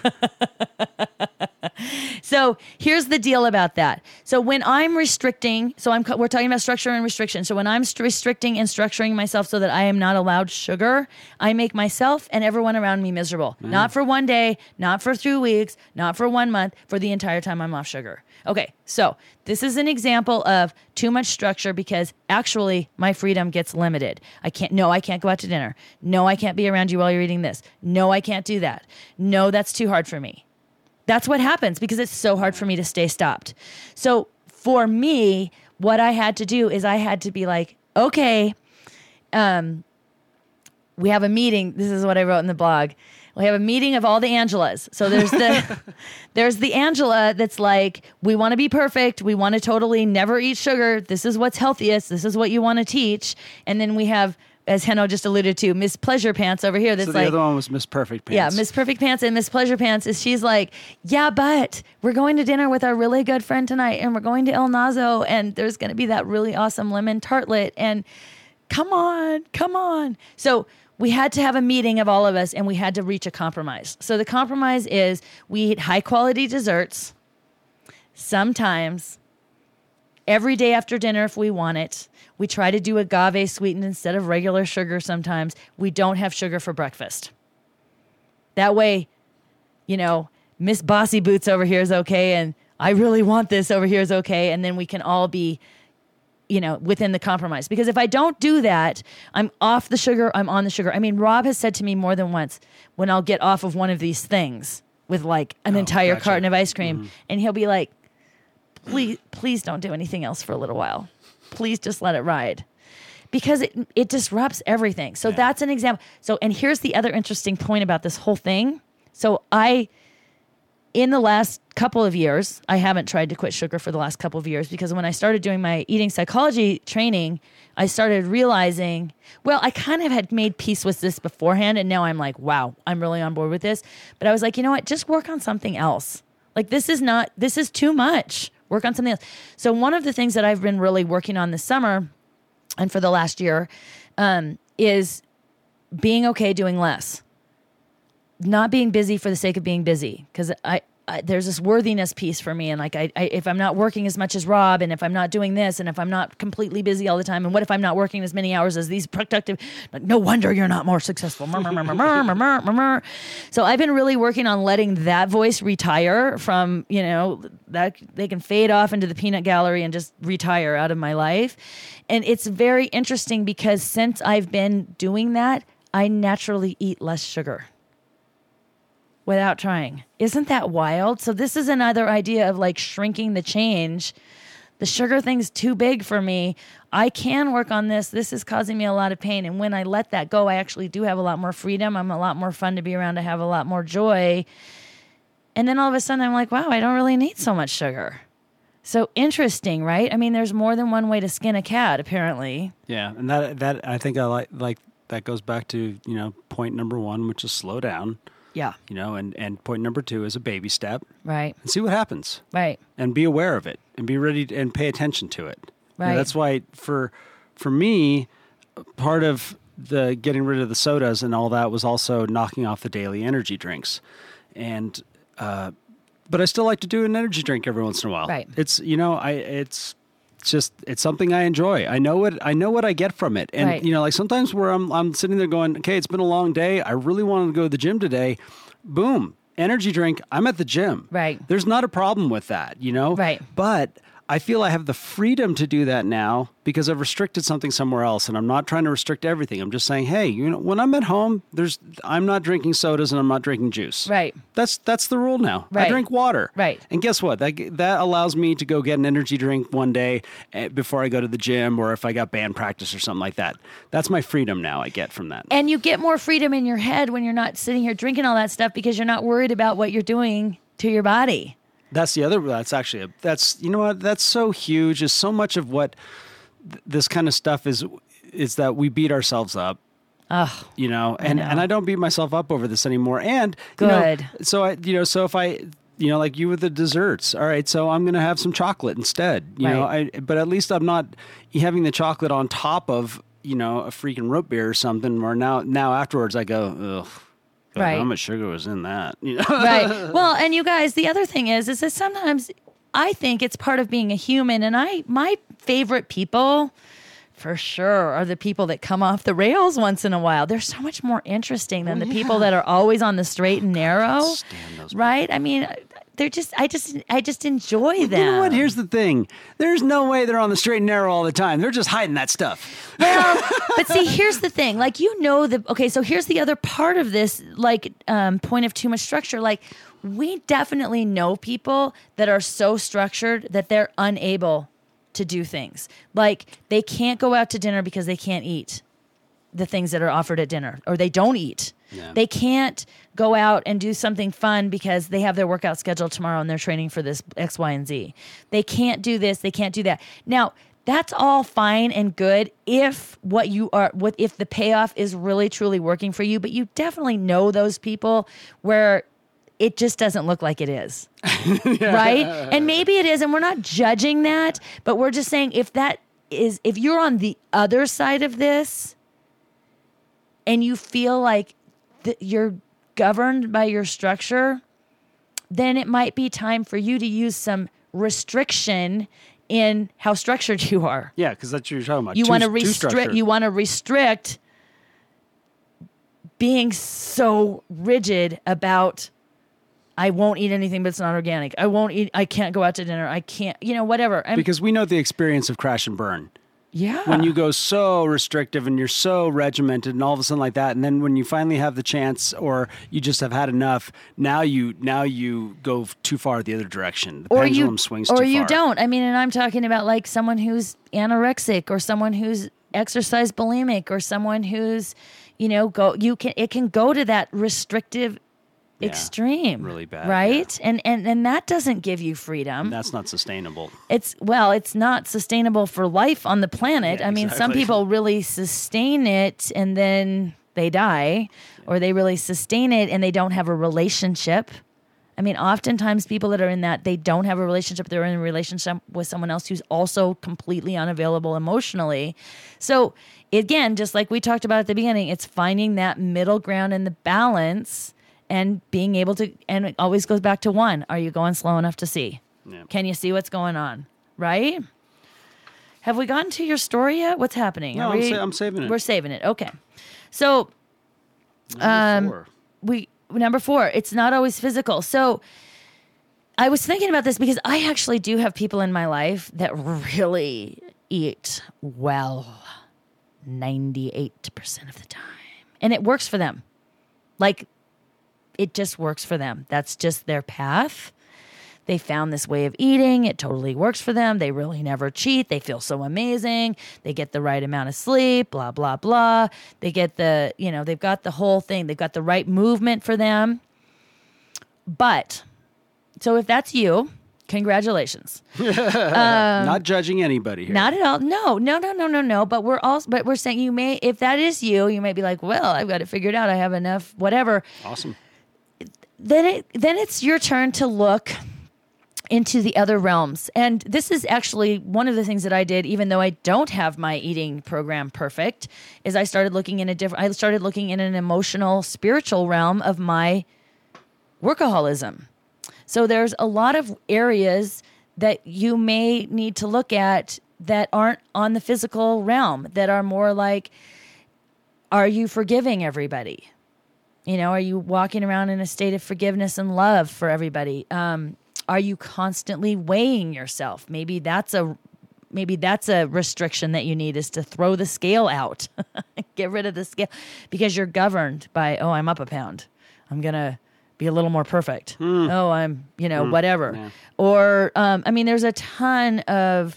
So here's the deal about that. So when I'm restricting, so I'm we're talking about structure and restriction. So when I'm st- restricting and structuring myself so that I am not allowed sugar, I make myself and everyone around me miserable. Mm. Not for one day, not for two weeks, not for one month, for the entire time I'm off sugar. Okay, so this is an example of too much structure, because actually my freedom gets limited. I can't, no, I can't go out to dinner. No, I can't be around you while you're eating this. No, I can't do that. No, that's too hard for me. That's what happens, because it's so hard for me to stay stopped. So for me, what I had to do is I had to be like, okay, um, we have a meeting. This is what I wrote in the blog. We have a meeting of all the Angelas. So there's the there's the Angela that's like, we want to be perfect. We want to totally never eat sugar. This is what's healthiest. This is what you want to teach. And then we have, as Hanno just alluded to, Miss Pleasure Pants over here. That's so the like, other one was Miss Perfect Pants. Yeah, Miss Perfect Pants. And Miss Pleasure Pants is, she's like, yeah, but we're going to dinner with our really good friend tonight, and we're going to El Nazo, and there's going to be that really awesome lemon tartlet, and come on, come on. So we had to have a meeting of all of us, and we had to reach a compromise. So the compromise is we eat high quality desserts, sometimes every day after dinner if we want it. We try to do agave sweetened instead of regular sugar sometimes. We don't have sugar for breakfast. That way, you know, Miss Bossy Boots over here is okay, and I really want this over here is okay, and then we can all be, you know, within the compromise. Because if I don't do that, I'm off the sugar, I'm on the sugar. I mean, Rob has said to me more than once, when I'll get off of one of these things with like an Oh, entire gotcha. carton of ice cream, Mhm. and he'll be like, please, please don't do anything else for a little while. Please just let it ride. Because it it disrupts everything. So Yeah. that's an example. So, and here's the other interesting point about this whole thing. So I, in the last couple of years, I haven't tried to quit sugar for the last couple of years, because when I started doing my eating psychology training, I started realizing, well, I kind of had made peace with this beforehand, and now I'm like, wow, I'm really on board with this. But I was like, you know what? Just work on something else. Like, this is not, this is too much. Work on something else. So one of the things that I've been really working on this summer and for the last year um, is being okay doing less. Not being busy for the sake of being busy. Because I, I, there's this worthiness piece for me. And like, I, I, if I'm not working as much as Rob, and if I'm not doing this, and if I'm not completely busy all the time, and what if I'm not working as many hours as these productive, like, no wonder you're not more successful. Murr, murr, murr, murr, murr, murr, murr, murr. So I've been really working on letting that voice retire from, you know, that they can fade off into the peanut gallery and just retire out of my life. And it's very interesting because since I've been doing that, I naturally eat less sugar. Without trying. Isn't that wild? So this is another idea of like shrinking the change. The sugar thing's too big for me. I can work on this. This is causing me a lot of pain. And when I let that go, I actually do have a lot more freedom. I'm a lot more fun to be around. I have a lot more joy. And then all of a sudden I'm like, wow, I don't really need so much sugar. So interesting, right? I mean, there's more than one way to skin a cat, apparently. Yeah, and that that I think I like like that goes back to, you know, point number one, which is slow down. Yeah. You know, and, and point number two is a baby step. Right. And see what happens. Right. And be aware of it and be ready to, and pay attention to it. You know, Right. that's why for for me, part of the getting rid of the sodas and all that was also knocking off the daily energy drinks. And uh, but I still like to do an energy drink every once in a while. Right. It's you know, I it's It's just it's something I enjoy. I know what I know what I get from it, and Right. you know, like sometimes where I'm I'm sitting there going, okay, it's been a long day. I really wanted to go to the gym today. Boom, energy drink. I'm at the gym. Right. There's not a problem with that, you know. Right. But I feel I have the freedom to do that now because I've restricted something somewhere else, and I'm not trying to restrict everything. I'm just saying, hey, you know, when I'm at home, there's I'm not drinking sodas and I'm not drinking juice. Right. That's that's the rule now. I Right. drink water. Right. And guess what? That that allows me to go get an energy drink one day eh, before I go to the gym, or if I got band practice or something like that. That's my freedom now I get from that. And you get more freedom in your head when you're not sitting here drinking all that stuff because you're not worried about what you're doing to your body. That's the other. That's actually a, that's you know what that's so huge. Is so much of what th- this kind of stuff is is that we beat ourselves up. Oh, You know, and know. and I don't beat myself up over this anymore. And you know, Good. so I you know so if I you know like you with the desserts, all right. So I'm gonna have some chocolate instead. You know, I Right. but at least I'm not having the chocolate on top of you know a freaking root beer or something. Or now now afterwards I go ugh. God, Right. How much sugar was in that? You know? right. Well, and you guys, the other thing is, is that sometimes I think it's part of being a human. And I, my favorite people, for sure, are the people that come off the rails once in a while. They're so much more interesting than the people that are always on the straight and narrow. stand those Right? I mean, they're just, I just, I just enjoy them. You know what? Here's the thing. There's no way they're on the straight and narrow all the time. They're just hiding that stuff. Well, but see, here's the thing. Like, you know, the, okay, so here's the other part of this, like, um, point of too much structure. Like, we definitely know people that are so structured that they're unable to do things. Like, they can't go out to dinner because they can't eat the things that are offered at dinner, or they don't eat. Yeah. They can't go out and do something fun because they have their workout schedule tomorrow and they're training for this X, Y, and Z. They can't do this. They can't do that. Now, that's all fine and good if what you are, what if the payoff is really truly working for you. But you definitely know those people where it just doesn't look like it is, right? And maybe it is, and we're not judging that, but we're just saying if that is, if you're on the other side of this, and you feel like th- you're governed by your structure, then it might be time for you to use some restriction in how structured you are. Yeah, because that's what you're talking about. You Too- want to too restrict. structured. You want to restrict being so rigid about. I won't eat anything that's not organic. I won't eat. I can't go out to dinner. I can't. You know, whatever. I'm, Because we know the experience of crash and burn. yeah. When you go so restrictive and you're so regimented and all of a sudden like that, and then when you finally have the chance or you just have had enough, now you now you go too far the other direction. The or pendulum you, swings or too you far. don't. I mean, and I'm talking about like someone who's anorexic or someone who's exercise bulimic or someone who's, you know, go. You can. It can go to that restrictive Yeah, extreme, really bad, right? And and and that doesn't give you freedom. That's not sustainable. It's well, it's not sustainable for life on the planet. Yeah, I mean, some exactly. people really sustain it and then they die, or they really sustain it and they don't have a relationship. I mean, oftentimes people that are in that, they don't have a relationship. They're in a relationship with someone else who's also completely unavailable emotionally. So again, just like we talked about at the beginning, it's finding that middle ground and the balance. And being able to, and it always goes back to one, are you going slow enough to see? Yeah. Can you see what's going on? Right? Have we gotten to your story yet? What's happening? No, Are I'm, we- sa- I'm saving it. We're saving it. Okay. So Number um, four. we, number four, it's not always physical. So I was thinking about this because I actually do have people in my life that really eat well ninety-eight percent of the time. And it works for them. Like, it just works for them. That's just their path. They found this way of eating. It totally works for them. They really never cheat. They feel so amazing. They get the right amount of sleep, blah, blah, blah. They get the, you know, they've got the whole thing. They've got the right movement for them. But, so if that's you, congratulations. Not judging anybody here. Not at all. No, no, no, no, no, no. But we're also, but we're saying you may, if that is you, you may be like, well, I've got it figured out. I have enough, whatever. Awesome. Then it then it's your turn to look into the other realms. And this is actually one of the things that I did, even though I don't have my eating program perfect, is I started looking in a different I started looking in an emotional, spiritual realm of my workaholism. So there's a lot of areas that you may need to look at that aren't on the physical realm, that are more like, are you forgiving everybody? You know, are you walking around in a state of forgiveness and love for everybody? Um, are you constantly weighing yourself? Maybe that's a maybe that's a restriction that you need, is to throw the scale out. Get rid of the scale because you're governed by, oh, I'm up a pound. I'm going to be a little more perfect. Oh, I'm, you know, whatever. Yeah. Or, um, I mean, there's a ton of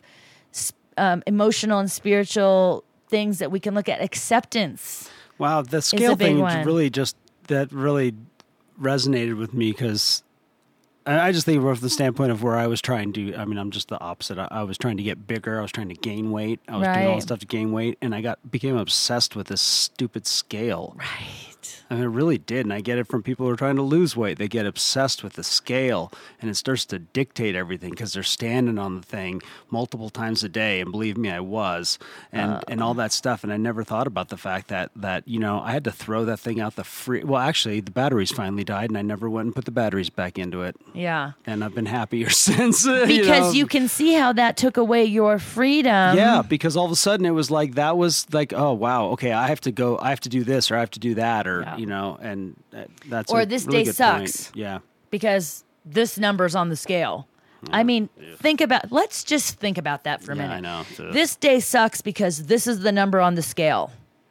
um, emotional and spiritual things that we can look at. Acceptance. Wow, the scale a big thing one. really just that really resonated with me because I I just think from the standpoint of where I was trying to. I mean, I'm just the opposite. I, I was trying to get bigger. I was trying to gain weight. I was doing all Right. this stuff to gain weight, and I got became obsessed with this stupid scale. Right. I mean, it really did, and I get it from people who are trying to lose weight. They get obsessed with the scale, and it starts to dictate everything because they're standing on the thing multiple times a day. And believe me, I was, and Uh. and all that stuff. And I never thought about the fact that that you know I had to throw that thing out the free. Well, actually, the batteries finally died, and I never went and put the batteries back into it. Yeah. And I've been happier since. you Because you, know. can see how that took away your freedom. Yeah, because all of a sudden it was like that was like, oh wow, okay, I have to go, I have to do this, or I have to do that, or Yeah. you know, and that, that's Or a this really day good sucks. point. Yeah, Because this number's on the scale. I mean, think about, let's just think about that for a Yeah, minute. I know. Ugh. This day sucks because this is the number on the scale.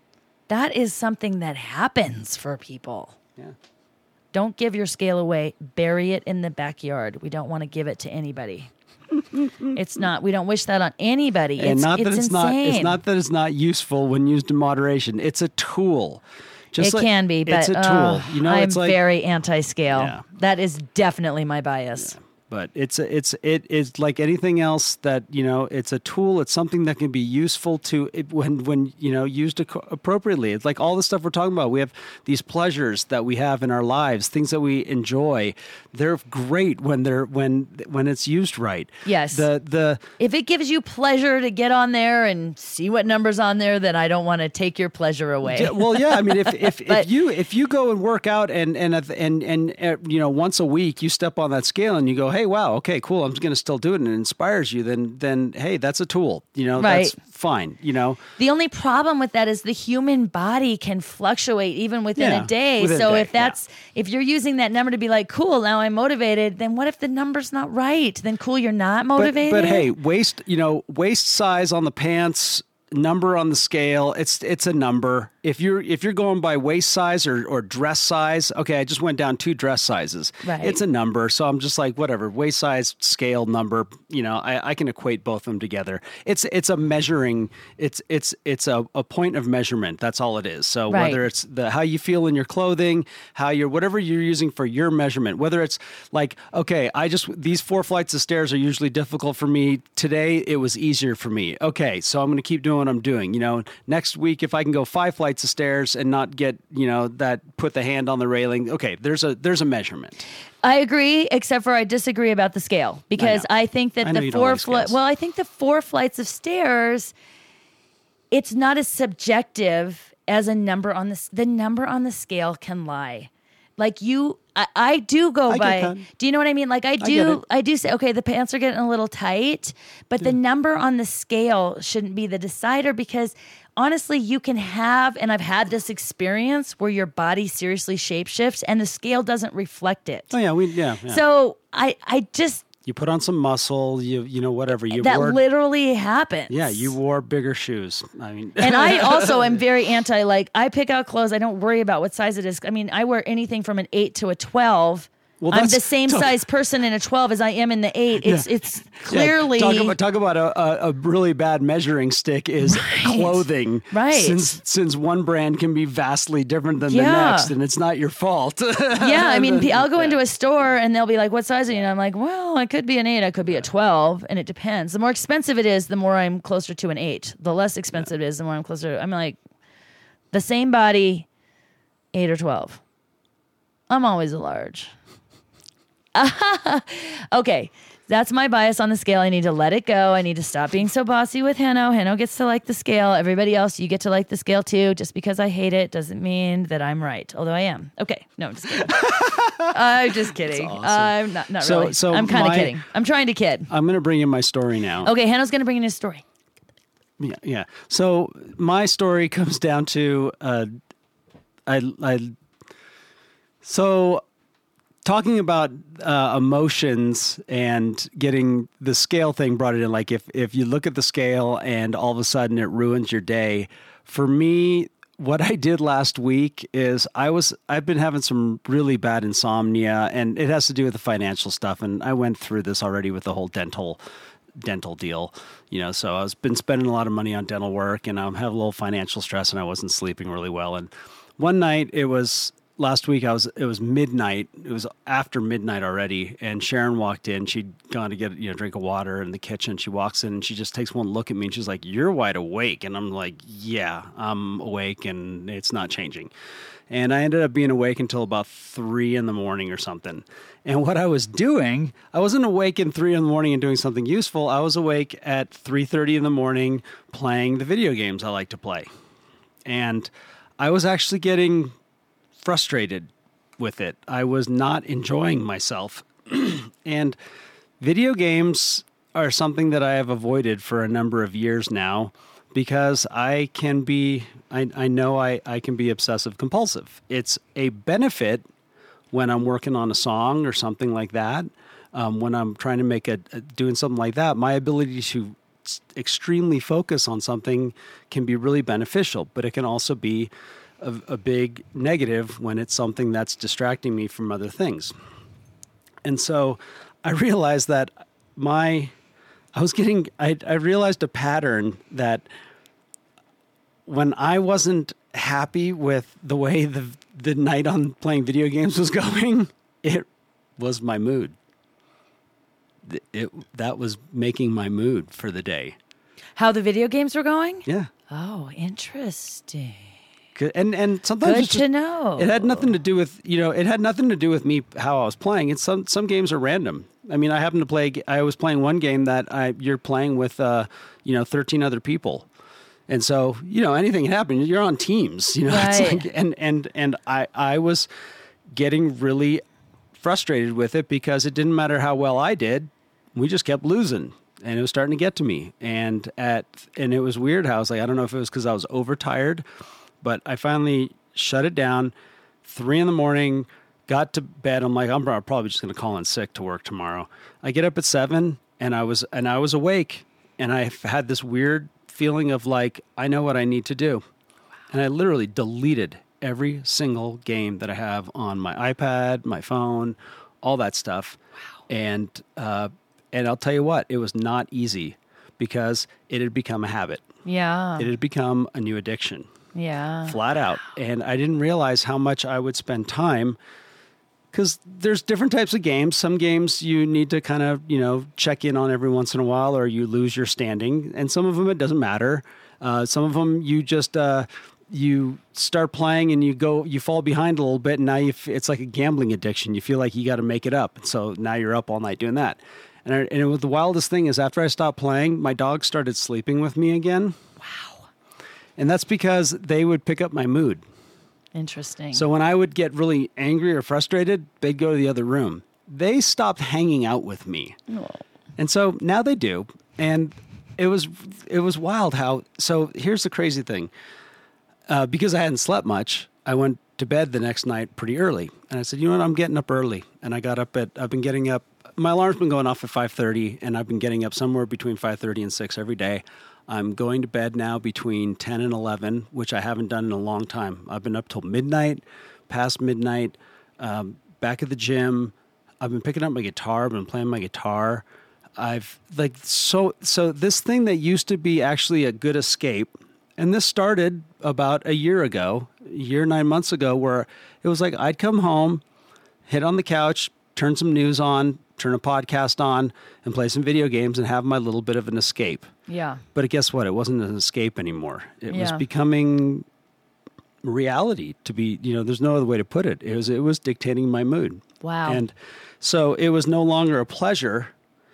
That is something that happens for people. yeah. Don't give your scale away. Bury it in the backyard. We don't want to give it to anybody. It's not. We don't wish that on anybody. And it's, not that it's it's not. insane. It's not that it's not useful when used in moderation. It's a tool. Just It like- can be, but it's a tool. uh, you know, I'm it's like very anti-scale. Yeah. That is definitely my bias. But it's a, it's it is like anything else that you know. It's a tool. It's something that can be useful to it when when you know used ac- appropriately. It's like all the stuff we're talking about. We have these pleasures that we have in our lives, things that we enjoy. They're great when they're when when it's used right. Yes. The the If it gives you pleasure to get on there and see what number's on there, then I don't want to take your pleasure away. Yeah, well, yeah. I mean, if if, But- if you if you go and work out and and and and, and uh, you know once a week you step on that scale and you go, hey, hey, wow, okay, cool, I'm going to still do it, and it inspires you, then, then hey, that's a tool. You know, Right. that's fine, you know. The only problem with that is the human body can fluctuate even within Yeah, a day. within a So day, if that's if you're using that number to be like, cool, now I'm motivated, then what if the number's not right? Then cool, you're not But, motivated. but hey, waist, you know, waist size on the pants, number on the scale, it's it's a number. If you're if you're going by waist size or, or dress size, okay, I just went down two dress sizes. Right. It's a number, so I'm just like, whatever, waist size, scale, number, you know, I, I can equate both of them together. It's it's a measuring, it's it's it's a, a point of measurement. That's all it is. So Right. whether it's the how you feel in your clothing, how you're whatever you're using for your measurement, whether it's like, okay, I just these four flights of stairs are usually difficult for me. Today it was easier for me. Okay, so I'm going to keep doing what I'm doing. You know, next week if I can go five flights of stairs and not get, you know, that put the hand on the railing. Okay, there's a there's a measurement. I agree, except for I disagree about the scale because I know. I, think that I know the you don't four like fli- scales. well, I think the four flights of stairs, it's not as subjective as a number on the s- the number on the scale can lie. Like you, I, I do go I get by. that. Do you know what I mean? Like I get do, it. I do say, okay, the pants are getting a little tight, but the number on the scale shouldn't be the decider because honestly, you can have, and I've had this experience where your body seriously shapeshifts and the scale doesn't reflect it. Oh yeah, we yeah. yeah. So I, I just you put on some muscle, you you know whatever you that wore. literally happens. Yeah, you wore bigger shoes. I mean, And I also am very anti. Like I pick out clothes. I don't worry about what size it is. I mean, I wear anything from an eight to a twelve. Well, I'm that's- the same talk- size person in a twelve as I am in the eight. It's it's clearly Yeah, talk about talk about a, a, a really bad measuring stick is clothing. Right. Since since one brand can be vastly different than the Yeah. next, and it's not your fault. Yeah, I mean, I'll go into a store and they'll be like, "What size are you?" And I'm like, "Well, I could be an eight, I could be a twelve, and it depends. The more expensive it is, the more I'm closer to an eight. The less expensive it is, the more I'm closer. I'm like, the same body, eight or twelve. I'm always a large. Okay, that's my bias on the scale. I need to let it go. I need to stop being so bossy with Hanno. Hanno gets to like the scale. Everybody else, you get to like the scale too. Just because I hate it doesn't mean that I'm right. Although I am. Okay, no, I'm just kidding. I'm just kidding. awesome. I'm not, not So- really. so I'm kind of my- kidding. I'm trying to kid. I'm going to bring in my story now. Okay, Hanno's going to bring in his story. Yeah, yeah. So my story comes down to uh, I I so. Talking about uh, emotions and getting the scale thing brought it in, like if, if you look at the scale and all of a sudden it ruins your day, for me, what I did last week is I was, I've been having some really bad insomnia, and it has to do with the financial stuff. And I went through this already with the whole dental dental deal, you know, so I was been spending a lot of money on dental work, and I'm having a little financial stress, and I wasn't sleeping really well. And one night it was, Last week, I was. It was midnight. It was after midnight already, and Sharon walked in. She'd gone to get you know drink of water in the kitchen. She walks in, and she just takes one look at me, and she's like, "You're wide awake." And I'm like, "Yeah, I'm awake, and it's not changing." And I ended up being awake until about three in the morning or something. And what I was doing, I wasn't awake in three in the morning and doing something useful. I was awake at three thirty in the morning playing the video games I like to play, and I was actually getting frustrated with it. I was not enjoying myself. And video games are something that I have avoided for a number of years now because I can be, I, I know I, I can be obsessive compulsive. It's a benefit when I'm working on a song or something like that. Um, when I'm trying to make a, a, doing something like that, my ability to extremely focus on something can be really beneficial, but it can also be A, a big negative when it's something that's distracting me from other things. And so I realized that my, I was getting, I, I realized a pattern that when I wasn't happy with the way the, the night on playing video games was going, it was my mood. It, it that was making my mood for the day. How the video games were going? Yeah. Oh, interesting. Good. And and sometimes Good it's just, to know. It had nothing to do with you know it had nothing to do with me how I was playing. It's some some games are random. I mean, I happened to play. I was playing one game that I you're playing with uh you know thirteen other people, and so you know anything can happen. You're on teams. You know, Right. it's like, and and and I I was getting really frustrated with it because it didn't matter how well I did. We just kept losing, and it was starting to get to me. And at and it was weird how I was like, I don't know if it was because I was overtired, but I finally shut it down. Three in the morning, got to bed. I'm like, I'm probably just going to call in sick to work tomorrow. I get up at seven, and I was and I was awake, and I had this weird feeling of like, I know what I need to do. And I literally deleted every single game that I have on my iPad, my phone, all that stuff. Wow. And uh, and I'll tell you what, it was not easy because it had become a habit. Yeah. It had become a new addiction. Yeah. Flat out. And I didn't realize how much I would spend time because there's different types of games. Some games you need to kind of, you know, check in on every once in a while or you lose your standing. And some of them, it doesn't matter. Uh, some of them you just... Uh, you start playing and you go, you fall behind a little bit, and now you f- it's like a gambling addiction. You feel like you got to make it up. So now you're up all night doing that. And, I, and it was, the wildest thing is after I stopped playing, my dog started sleeping with me again. Wow. And that's because they would pick up my mood. Interesting. So when I would get really angry or frustrated, they'd go to the other room. They stopped hanging out with me. Oh. And so now they do. And it was, it was wild how, so here's the crazy thing. Uh, because I hadn't slept much, I went to bed the next night pretty early. And I said, you know what, I'm getting up early. And I got up at, I've been getting up, my alarm's been going off at five thirty, and I've been getting up somewhere between five thirty and six every day. I'm going to bed now between ten and eleven, which I haven't done in a long time. I've been up till midnight, past midnight, um, back at the gym. I've been picking up my guitar, I've been playing my guitar. I've, like, so, so this thing that used to be actually a good escape, and this started about a year ago, a year, nine months ago, where it was like I'd come home, hit on the couch, turn some news on, turn a podcast on, and play some video games and have my little bit of an escape. Yeah. But guess what? It wasn't an escape anymore. It Yeah. was becoming reality to be, you know, there's no other way to put it. It was, it was dictating my mood. Wow. And so it was no longer a pleasure,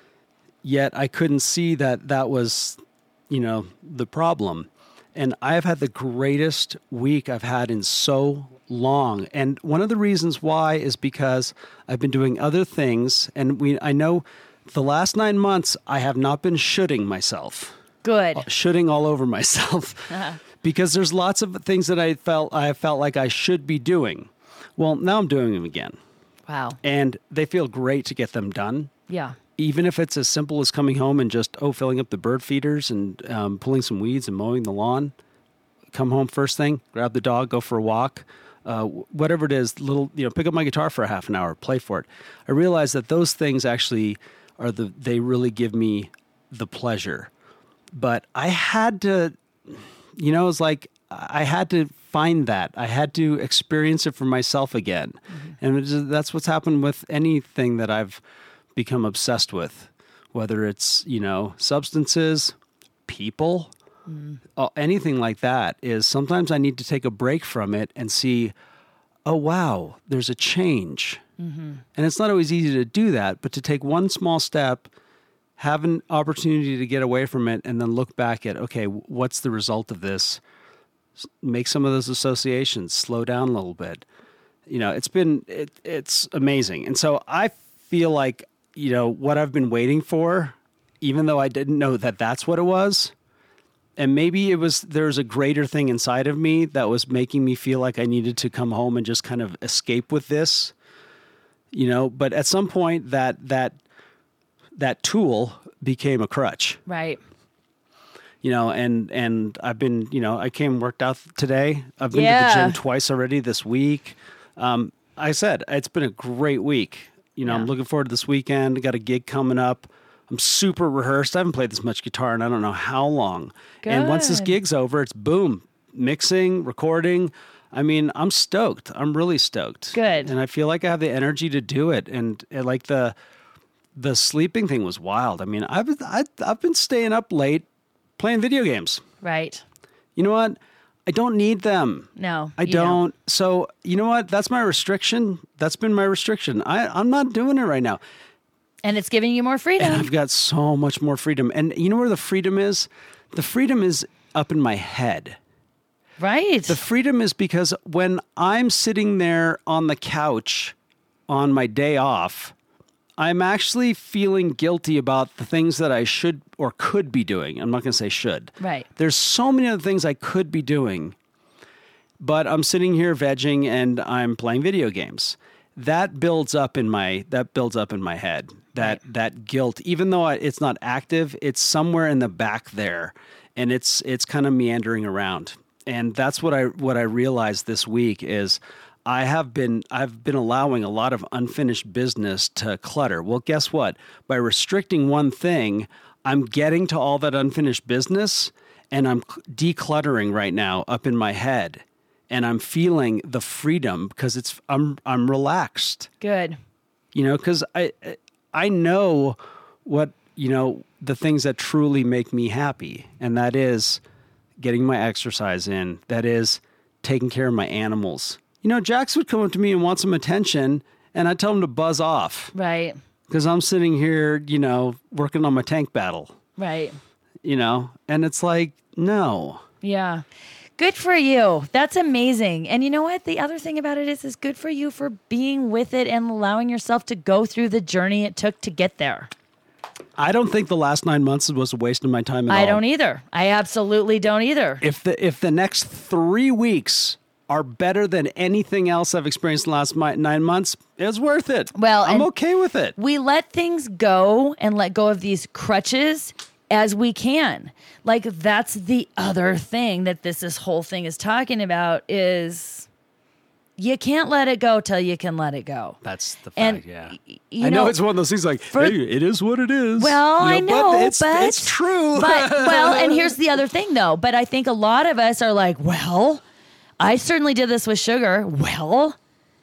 yet I couldn't see that that was, you know, the problem. And I've had the greatest week I've had in so long. And one of the reasons why is because I've been doing other things. And we, I know the last nine months, I have not been shooting myself. Good. Shooting all over myself. Uh-huh. Because there's lots of things that I felt I felt like I should be doing. Well, now I'm doing them again. Wow. And they feel great to get them done. Yeah. Even if it's as simple as coming home and just, oh, filling up the bird feeders and um, pulling some weeds and mowing the lawn. Come home first thing, grab the dog, go for a walk, uh, whatever it is, little, you know, pick up my guitar for a half an hour, play for it. I realize that those things actually are the, they really give me the pleasure. But I had to, you know, it's like I had to find that. I had to experience it for myself again. Mm-hmm. And it just, that's what's happened with anything that I've become obsessed with, whether it's, you know, substances, people, mm. uh, anything like that, is sometimes I need to take a break from it and see, oh, wow, there's a change. Mm-hmm. And it's not always easy to do that, but to take one small step, have an opportunity to get away from it, and then look back at, okay, what's the result of this? Make some of those associations, slow down a little bit. You know, it's been, it, it's amazing. And so I feel like, you know, what I've been waiting for, even though I didn't know that that's what it was, and maybe it was, there's a greater thing inside of me that was making me feel like I needed to come home and just kind of escape with this, you know, but at some point that, that, that tool became a crutch. Right. You know, and, and I've been, you know, I came and worked out today. I've been yeah. to the gym twice already this week. Um, I said, it's been a great week. You know, yeah. I'm looking forward to this weekend. I got a gig coming up. I'm super rehearsed. I haven't played this much guitar in I don't know how long. Good. And once this gig's over, it's boom, mixing, recording. I mean, I'm stoked. I'm really stoked. Good. And I feel like I have the energy to do it. And, and like the the sleeping thing was wild. I mean, I've I, I've been staying up late playing video games. Right. You know what? I don't need them. No, I you don't. don't. So, you know what? That's my restriction. That's been my restriction. I, I'm not doing it right now. And it's giving you more freedom. And I've got so much more freedom. And you know where the freedom is? The freedom is up in my head. Right. The freedom is because when I'm sitting there on the couch on my day off, I'm actually feeling guilty about the things that I should or could be doing. I'm not going to say should. Right. There's so many other things I could be doing, but I'm sitting here vegging and I'm playing video games. That builds up in my that builds up in my head. That Right. that guilt, even though it's not active, it's somewhere in the back there, and it's it's kind of meandering around. And that's what I what I realized this week is I have been I've been allowing a lot of unfinished business to clutter. Well, guess what? By restricting one thing, I'm getting to all that unfinished business, and I'm decluttering right now up in my head, and I'm feeling the freedom because it's I'm I'm relaxed. Good. You know, because I I know what you know the things that truly make me happy, and that is getting my exercise in. That is taking care of my animals. You know, Jax would come up to me and want some attention, and I tell him to buzz off Right. because I'm sitting here, you know, working on my tank battle, Right. you know, and it's like, no. Yeah. Good for you. That's amazing. And you know what? The other thing about it is, is good for you for being with it and allowing yourself to go through the journey it took to get there. I don't think the last nine months was a waste of my time at all. I don't either. I absolutely don't either. If the if the next three weeks are better than anything else I've experienced in the last mi- nine months, it's worth it. Well, I'm and okay with it. We let things go and let go of these crutches as we can. Like, that's the other thing that this this whole thing is talking about is you can't let it go till you can let it go. That's the fact, And, yeah. y- you I know, know, it's one of those things like, for- hey, it is what it is. Well, You I know, but it's, but it's true. But well, and here's the other thing though. But I think a lot of us are like, well, I certainly did this with sugar. Well,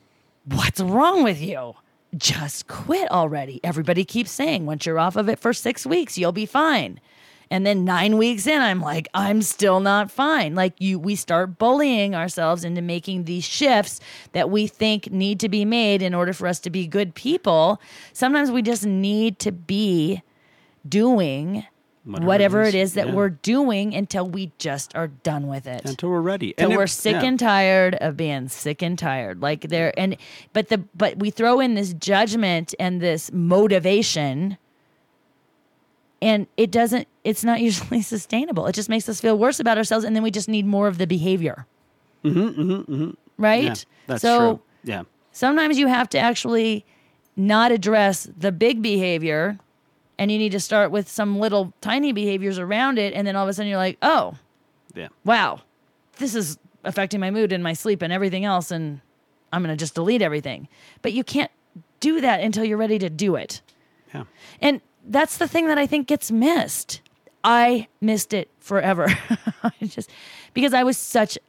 what's wrong with you? Just quit already. Everybody keeps saying once you're off of it for six weeks, you'll be fine. And then nine weeks in, I'm like, I'm still not fine. Like you, we start bullying ourselves into making these shifts that we think need to be made in order for us to be good people. Sometimes we just need to be doing whatever, whatever it is that yeah. we're doing until we just are done with it. Until we're ready. Until And we're it- sick yeah. and tired of being sick and tired. Like there and but the but we throw in this judgment and this motivation, and it doesn't it's not usually sustainable. It just makes us feel worse about ourselves, and then we just need more of the behavior. Mm-hmm, mm-hmm, mm-hmm. Right? Yeah, that's so true. Yeah. sometimes you have to actually not address the big behavior, and you need to start with some little tiny behaviors around it, and then all of a sudden you're like, oh, Yeah. wow, this is affecting my mood and my sleep and everything else, and I'm going to just delete everything. But you can't do that until you're ready to do it. Yeah. And that's the thing that I think gets missed. I missed it forever. I just because I was such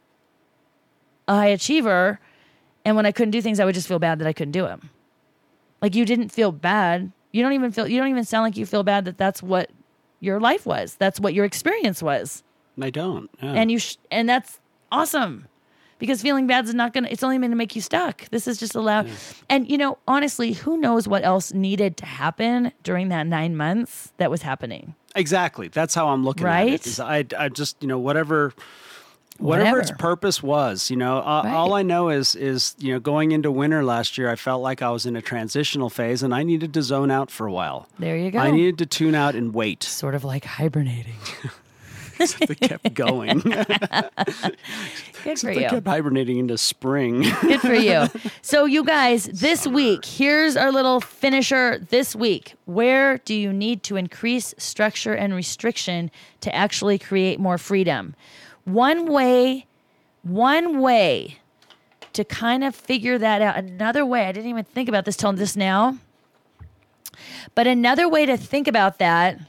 a high achiever, and when I couldn't do things, I would just feel bad that I couldn't do them. Like, you didn't feel bad. You don't even feel. You don't even sound like you feel bad that that's what your life was. That's what your experience was. I don't. Yeah. And you sh- and that's awesome, because feeling bad is not gonna. It's only going to make you stuck. This is just allowed. Yeah. And you know, honestly, who knows what else needed to happen during that nine months that was happening? Exactly. That's how I'm looking right? at it. Is I, I just, you know, whatever, whatever, whatever its purpose was, you know, uh, right. all I know is, is, you know, going into winter last year, I felt like I was in a transitional phase and I needed to zone out for a while. There you go. I needed to tune out and wait. Sort of like hibernating. They kept going. Good for they you. kept hibernating into spring. Good for you. So you guys, this Summer. week, here's our little finisher this week. Where do you need to increase structure and restriction to actually create more freedom? One way, one way to kind of figure that out. Another way, I didn't even think about this till this now. But another way to think about that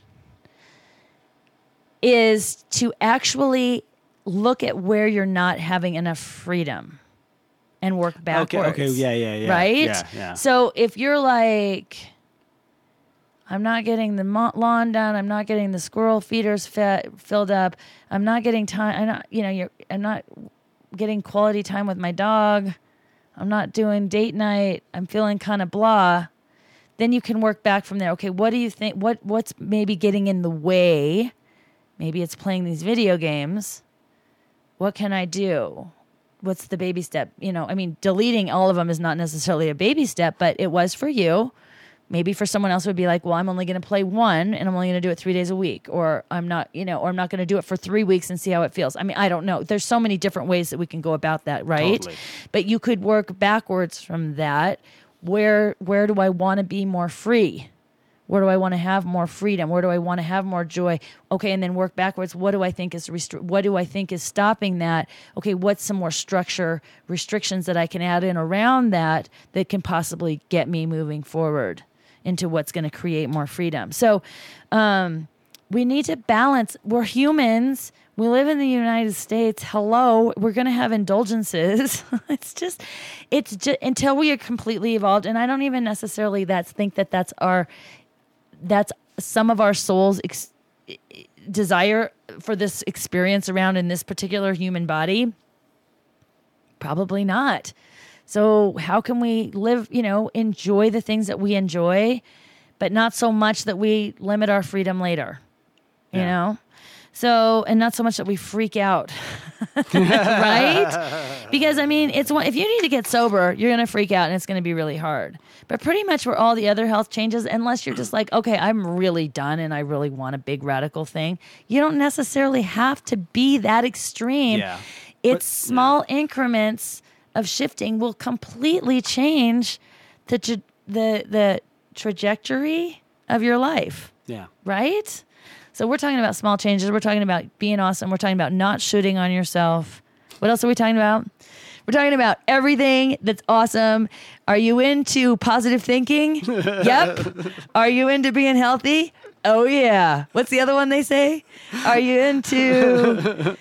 is to actually look at where you're not having enough freedom and work backwards. Okay, okay, yeah, yeah, yeah. Right? Yeah, yeah. So if you're like, I'm not getting the lawn done, I'm not getting the squirrel feeders fed, filled up, I'm not getting time, I'm not, you know, you're, I'm not getting quality time with my dog, I'm not doing date night, I'm feeling kind of blah, then you can work back from there. Okay, what do you think, what what's maybe getting in the way? Maybe it's playing these video games. What can I do? what's the baby step? You know, I mean, deleting all of them is not necessarily a baby step, but it was for you. Maybe for someone else it would be like, well, I'm only going to play one and I'm only going to do it three days a week, or I'm not, you know, or I'm not going to do it for three weeks and see how it feels. I mean, I don't know. There's so many different ways that we can go about that, right? Totally. But you could work backwards from that. Where, where do I want to be more free? Where do I want to have more freedom? Where do I want to have more joy? Okay, and then work backwards. What do I think is restri- what do I think is stopping that? Okay, what's some more structure, restrictions that I can add in around that that can possibly get me moving forward into what's going to create more freedom? So um, we need to balance. We're humans. We live in the United States. Hello, we're going to have indulgences. it's just, it's just until we are completely evolved. And I don't even necessarily that's think that that's our, that's some of our soul's ex- desire for this experience around in this particular human body. Probably not. So how can we live, you know, enjoy the things that we enjoy, but not so much that we limit our freedom later, you Yeah. know? So, and not so much that we freak out, right? Because I mean, it's one, if you need to get sober, you're going to freak out and it's going to be really hard. But pretty much for all the other health changes, unless you're just like, okay, I'm really done and I really want a big radical thing, you don't necessarily have to be that extreme. Yeah. It's But- small increments of shifting will completely change the tra- the the trajectory of your life, Yeah. right? So we're talking about small changes. We're talking about being awesome. We're talking about not shooting on yourself. What else are we talking about? We're talking about everything that's awesome. Are you into positive thinking? Yep. Are you into being healthy? Oh, yeah. What's the other one they say? Are you into...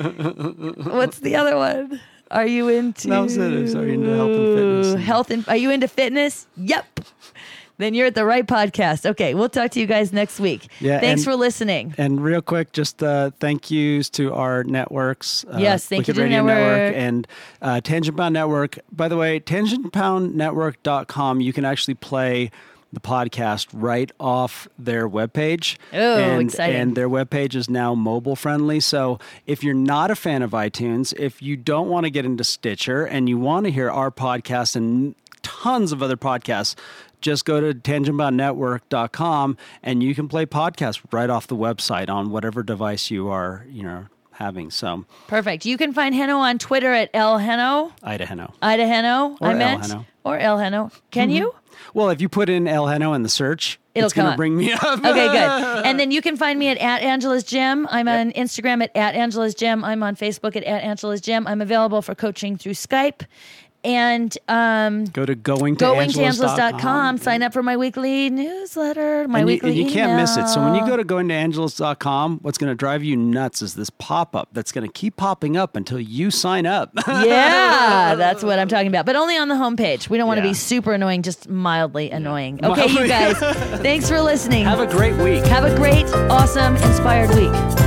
What's the other one? Are you into... That was it. Are you into health and fitness? Health and... Are you into fitness? Yep. Then you're at the right podcast. Okay, we'll talk to you guys next week. Yeah, Thanks and- for listening. And real quick, just uh, thank yous to our networks. Uh, Yes, thank Wicked you to the Radio network. and uh, Tangent Bound Network. By the way, tangent bound network dot com, you can actually play the podcast right off their webpage. Oh, and, exciting. And their webpage is now mobile friendly. So if you're not a fan of iTunes, if you don't want to get into Stitcher and you want to hear our podcast and tons of other podcasts, just go to tangent bound network dot com and you can play podcasts right off the website on whatever device you are, you know, having. So Perfect. You can find Heno on Twitter at El Heno. Ida Heno. Ida Heno, Or I El meant. Heno. Or El Heno. Can you? Well, if you put in El Heno in the search, It'll it's going come to up. bring me up. Okay, good. And then you can find me at, at Angela's Gym. I'm on Instagram at, at Angela's Gym. I'm on Facebook at, at Angela's Gym. I'm available for coaching through Skype. And um, Go to going to going to angeles angeles dot dot com. com. Sign up for my weekly newsletter, my And you, weekly and you can't miss it. So when you email. go to going to angeles dot com, what's going to drive you nuts is this pop-up that's going to keep popping up until you sign up. Yeah, that's what I'm talking about. But only on the homepage. We don't want to Yeah. be super annoying, just mildly annoying. Okay, you guys, thanks for listening. Have a great week. Have a great, awesome, inspired week.